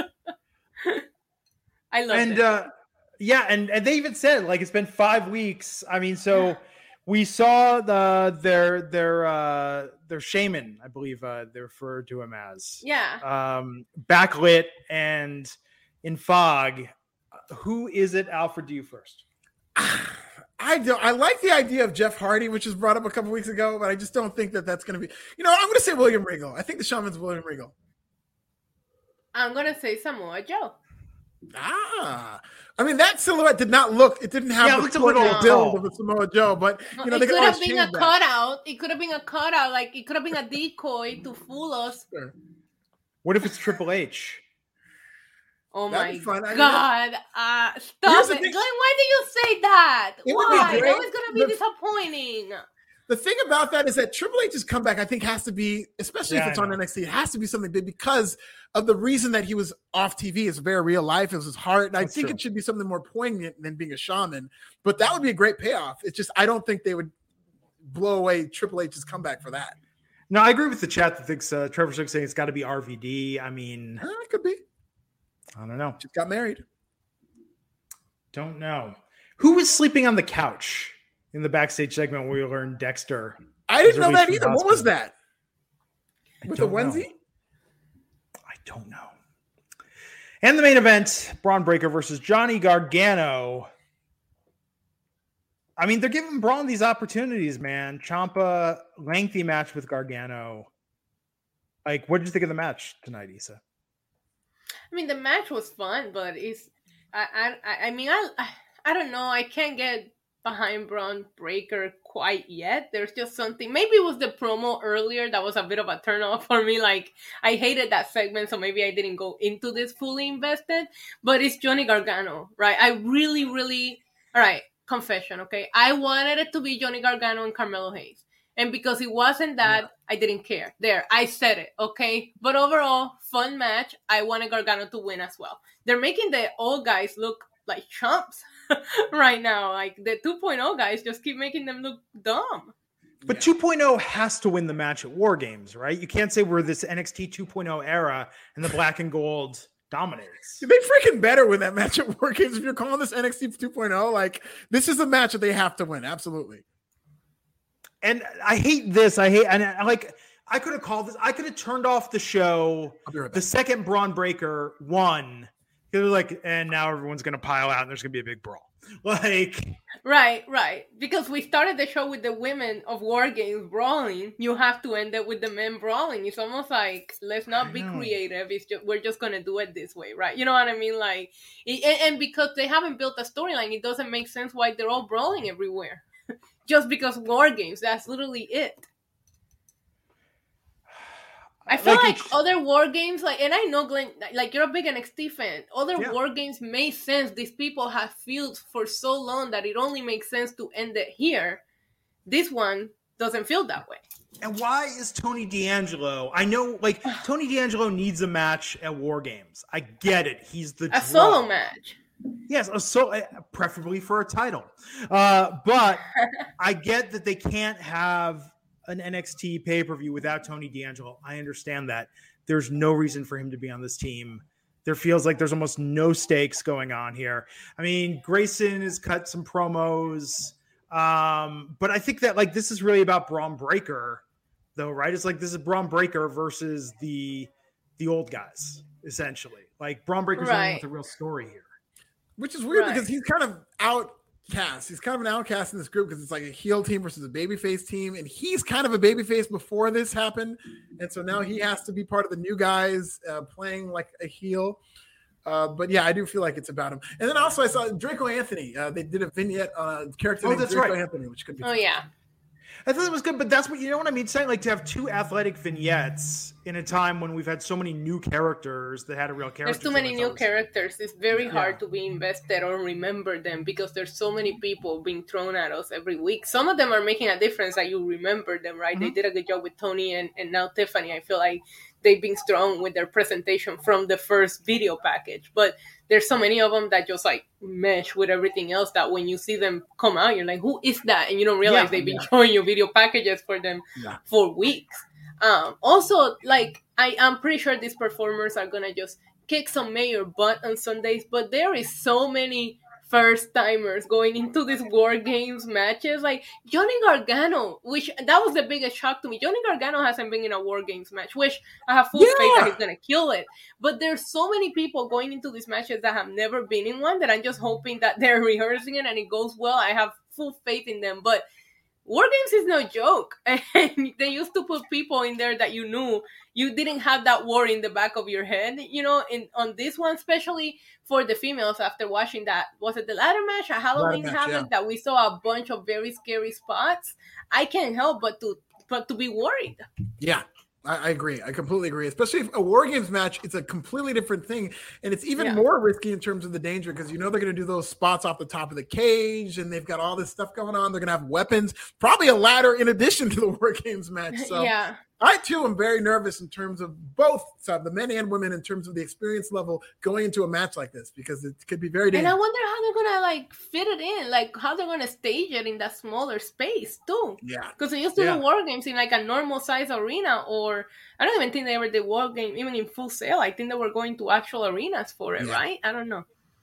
I love and it. uh yeah and and they even said like it's been five weeks. I mean, so we saw the their their uh their shaman, I believe uh they refer to him as, yeah um backlit and in fog. Who is it? Alfred, do you first? I don't. I like the idea of Jeff Hardy, which was brought up a couple weeks ago, but I just don't think that that's going to be. You know, I'm going to say William Regal. I think the shaman's William Regal. I'm gonna say Samoa Joe. Ah, I mean that silhouette did not look. It didn't have Yeah, it the looked a little build tall. of a Samoa Joe, but you know it they could can have always been a change that. cutout. It could have been a cutout. Like it could have been a decoy to fool us. Sure. What if it's Triple H? Oh That'd my be fun. I mean, God! Uh, Here's stop the it, thing- Glenn. Why did you say that? It would be Why? great. That was gonna be The- disappointing. The thing about that is that Triple H's comeback, I think, has to be, especially Yeah, if it's I on know. N X T, it has to be something big because of the reason that he was off T V. It's very real life. It was his heart. And I That's think true. it should be something more poignant than being a shaman. But that would be a great payoff. It's just I don't think they would blow away Triple H's comeback for that. No, I agree with the chat that thinks uh, Trevor Shook saying it's got to be R V D. I mean, Huh, it could be. I don't know. Just got married. Don't know. Who was sleeping on the couch in the backstage segment where we learned Dexter? I didn't know was that released either. from What was hospital? that? I With the don't know. onesie? I don't know. And the main event, Braun Breaker versus Johnny Gargano. I mean, they're giving Braun these opportunities, man. Ciampa, lengthy match with Gargano. Like, what did you think of the match tonight, Issa? I mean, the match was fun, but it's I I I mean I I don't know. I can't get behind Braun Breaker quite yet. There's just something. Maybe it was the promo earlier that was a bit of a turn off for me. Like I hated that segment, so maybe I didn't go into this fully invested. But it's Johnny Gargano, right? I really, really. All right, confession, okay. I wanted it to be Johnny Gargano and Carmelo Hayes. And because it wasn't that, yeah. I didn't care. There, I said it, okay? But overall, fun match. I wanted Gargano to win as well. They're making the old guys look like chumps right now. Like, the two point oh guys just keep making them look dumb. But yeah. two point oh has to win the match at War Games, right? You can't say we're this N X T two point oh era and the black and gold dominates. They freaking better win that match at War Games if you're calling this N X T two point oh. Like, this is a match that they have to win. Absolutely. And I hate this. I hate, and I like, I could have called this. I could have turned off the show right the second Braun Breaker won. They were like, and now everyone's going to pile out and there's going to be a big brawl. Like, right, right. Because we started the show with the women of War Games brawling. You have to end it with the men brawling. It's almost like, let's not be creative. It's just, we're just going to do it this way, right? You know what I mean? Like, and, and because they haven't built a storyline, it doesn't make sense why they're all brawling everywhere. Just because War Games, that's literally it. I feel like, like other War Games, like, and I know, Glenn, like, you're a big N X T fan. Other yeah. War Games made sense. These people have feuds for so long that it only makes sense to end it here. This one doesn't feel that way. And why is Tony D'Angelo? I know, like, Tony D'Angelo needs a match at War Games. I get it. He's the a draw. solo match. Yes, a so uh, preferably for a title. Uh, but I get that they can't have an N X T pay-per-view without Tony D'Angelo. I understand that. There's no reason for him to be on this team. There feels like there's almost no stakes going on here. I mean, Grayson has cut some promos. Um, but I think that, like, this is really about Braun Breaker, though, right? It's like this is Braun Breaker versus the the old guys, essentially. Like, Braun Breaker's right. the one with a real story here. Which is weird right. because he's kind of outcast. He's kind of an outcast in this group because it's like a heel team versus a babyface team. And he's kind of a babyface before this happened. And so now he has to be part of the new guys uh, playing like a heel. Uh, but yeah, I do feel like it's about him. And then also I saw Draco Anthony. Uh, they did a vignette on a character oh, named that's Draco right. Anthony, which could be Oh, fun. yeah. I thought it was good, but that's what, you know what I mean? Saying like to have two athletic vignettes in a time when we've had so many new characters that had a real character. There's too many new was... characters. It's very yeah. hard to be invested or remember them because there's so many people being thrown at us every week. Some of them are making a difference that you remember them, right? Mm-hmm. They did a good job with Tony and, and now Tiffany. I feel like they've been strong with their presentation from the first video package. But there's so many of them that just like mesh with everything else that when you see them come out, you're like, who is that? And you don't realize yeah, they've been yeah. showing you video packages for them yeah. for weeks. Um, also, like, I am pretty sure these performers are going to just kick some major butt on Sundays, but there is so many first timers going into these War Games matches. Like Johnny Gargano, which that was the biggest shock to me. Johnny Gargano hasn't been in a War Games match, which I have full yeah. faith that he's going to kill it. But there's so many people going into these matches that have never been in one that I'm just hoping that they're rehearsing it and it goes well. I have full faith in them. But War Games is no joke. And they used to put people in there that you knew you didn't have that war in the back of your head, you know, in on this one, especially for the females after watching that. Was it the ladder match at Halloween match, Havoc yeah. that we saw a bunch of very scary spots? I can't help but to but to be worried. Yeah. I agree. I completely agree. Especially if a War Games match, it's a completely different thing. And it's even yeah. more risky in terms of the danger because you know they're going to do those spots off the top of the cage and they've got all this stuff going on. They're going to have weapons, probably a ladder in addition to the War Games match. So yeah. I, too, am very nervous in terms of both sides, the men and women, in terms of the experience level going into a match like this because it could be very dangerous. And I wonder how they're going to, like, fit it in, like, how they're going to stage it in that smaller space, too. Yeah. Because they used to yeah. do War Games in, like, a normal-size arena, or I don't even think they ever did War Game even in Full Sail. I think they were going to actual arenas for it, yeah. right? I don't know.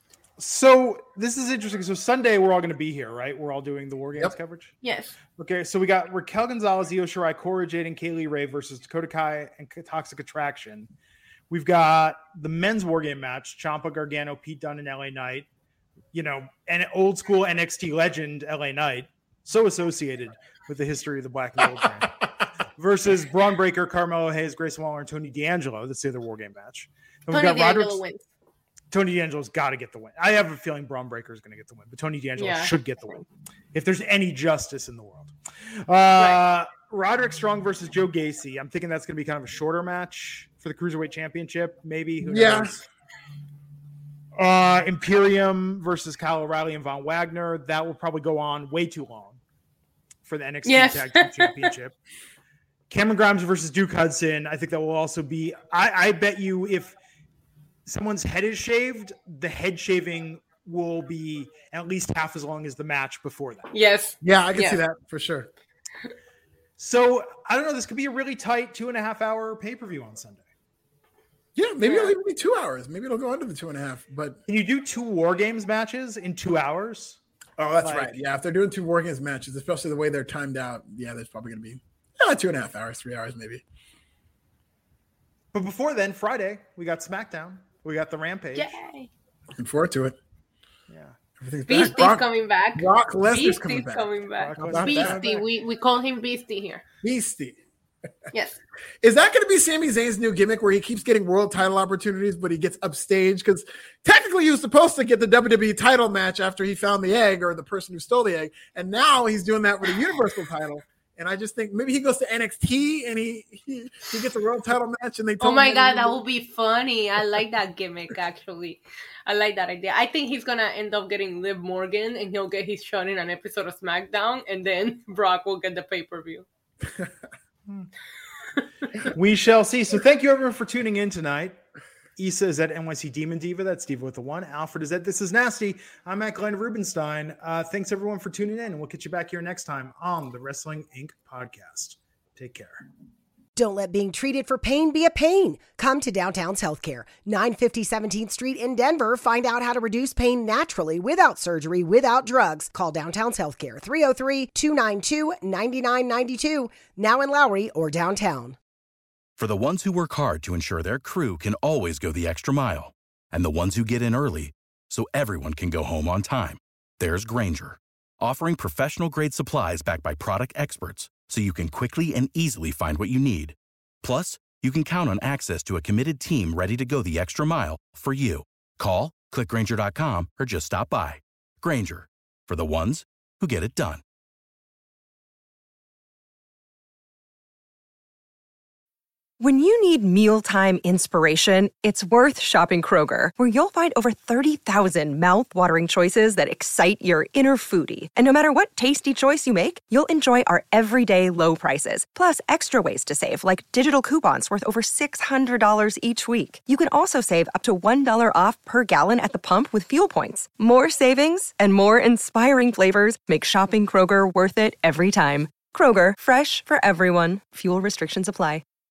So this is interesting. So Sunday we're all going to be here, right? We're all doing the War Games yep. coverage. Yes. Okay. So we got Raquel Gonzalez, Io Shirai, Cora Jade, and Kaylee Ray versus Dakota Kai and Toxic Attraction. We've got the men's War Game match: Ciampa, Gargano, Pete Dunne, and L A Knight. You know, an old school N X T legend, L A Knight, so associated with the history of the Black and Gold brand. Versus Braun Breaker, Carmelo Hayes, Grayson Waller, and Tony D'Angelo. That's the other War Game match. And Tony D'Angelo wins. Tony D'Angelo's got to get the win. I have a feeling Braun Breaker is going to get the win, but Tony D'Angelo yeah. should get the win if there's any justice in the world. Uh, right. Roderick Strong versus Joe Gacy. I'm thinking that's going to be kind of a shorter match for the Cruiserweight Championship, maybe. Who yeah. knows? Uh, Imperium versus Kyle O'Reilly and Von Wagner. That will probably go on way too long for the N X T yes. Tag Team Championship. Cameron Grimes versus Duke Hudson. I think that will also be. I, I bet you if someone's head is shaved, the head shaving will be at least half as long as the match before that. Yes. Yeah, I can yeah. see that for sure. So I don't know. This could be a really tight two and a half hour pay-per-view on Sunday. Yeah, maybe yeah. it'll even be two hours. Maybe it'll go under the two and a half. But can you do two War Games matches in two hours? Oh, that's like, right. Yeah, if they're doing two War Games matches, especially the way they're timed out, yeah, there's probably going to be yeah, two and a half hours, three hours maybe. But before then, Friday, we got SmackDown. We got the Rampage. Yay. Looking forward to it. Yeah. Everything's Beastie's back. Brock, coming back. Brock Lesnar's Beastie's coming back. coming back. Brock Beastie. We, we call him Beastie here. Beastie. Yes. Is that going to be Sami Zayn's new gimmick where he keeps getting world title opportunities, but he gets upstaged? Because technically he was supposed to get the W W E title match after he found the egg or the person who stole the egg. And now he's doing that with a universal title. And I just think maybe he goes to N X T and he he, he gets a world title match and they tell Oh my him God, that would be funny. I like that gimmick, actually. I like that idea. I think he's going to end up getting Liv Morgan and he'll get his shot in an episode of SmackDown and then Brock will get the pay-per-view. We shall see. So thank you everyone for tuning in tonight. Issa is at N Y C Demon Diva. That's Diva with the one. Alfred is at This Is Nasty. I'm at Glenn Rubenstein. Uh, thanks everyone for tuning in, and we'll get you back here next time on the Wrestling Incorporated podcast. Take care. Don't let being treated for pain be a pain. Come to Downtown's Healthcare, nine fifty seventeenth Street in Denver. Find out how to reduce pain naturally without surgery, without drugs. Call Downtown's Healthcare, three oh three, two nine two, nine nine nine two, now in Lowry or downtown. For the ones who work hard to ensure their crew can always go the extra mile, and the ones who get in early so everyone can go home on time, there's Grainger, offering professional-grade supplies backed by product experts so you can quickly and easily find what you need. Plus, you can count on access to a committed team ready to go the extra mile for you. Call, click Grainger dot com, or just stop by. Grainger, for the ones who get it done. When you need mealtime inspiration, it's worth shopping Kroger, where you'll find over thirty thousand mouth-watering choices that excite your inner foodie. And no matter what tasty choice you make, you'll enjoy our everyday low prices, plus extra ways to save, like digital coupons worth over six hundred dollars each week. You can also save up to one dollar off per gallon at the pump with fuel points. More savings and more inspiring flavors make shopping Kroger worth it every time. Kroger, fresh for everyone. Fuel restrictions apply.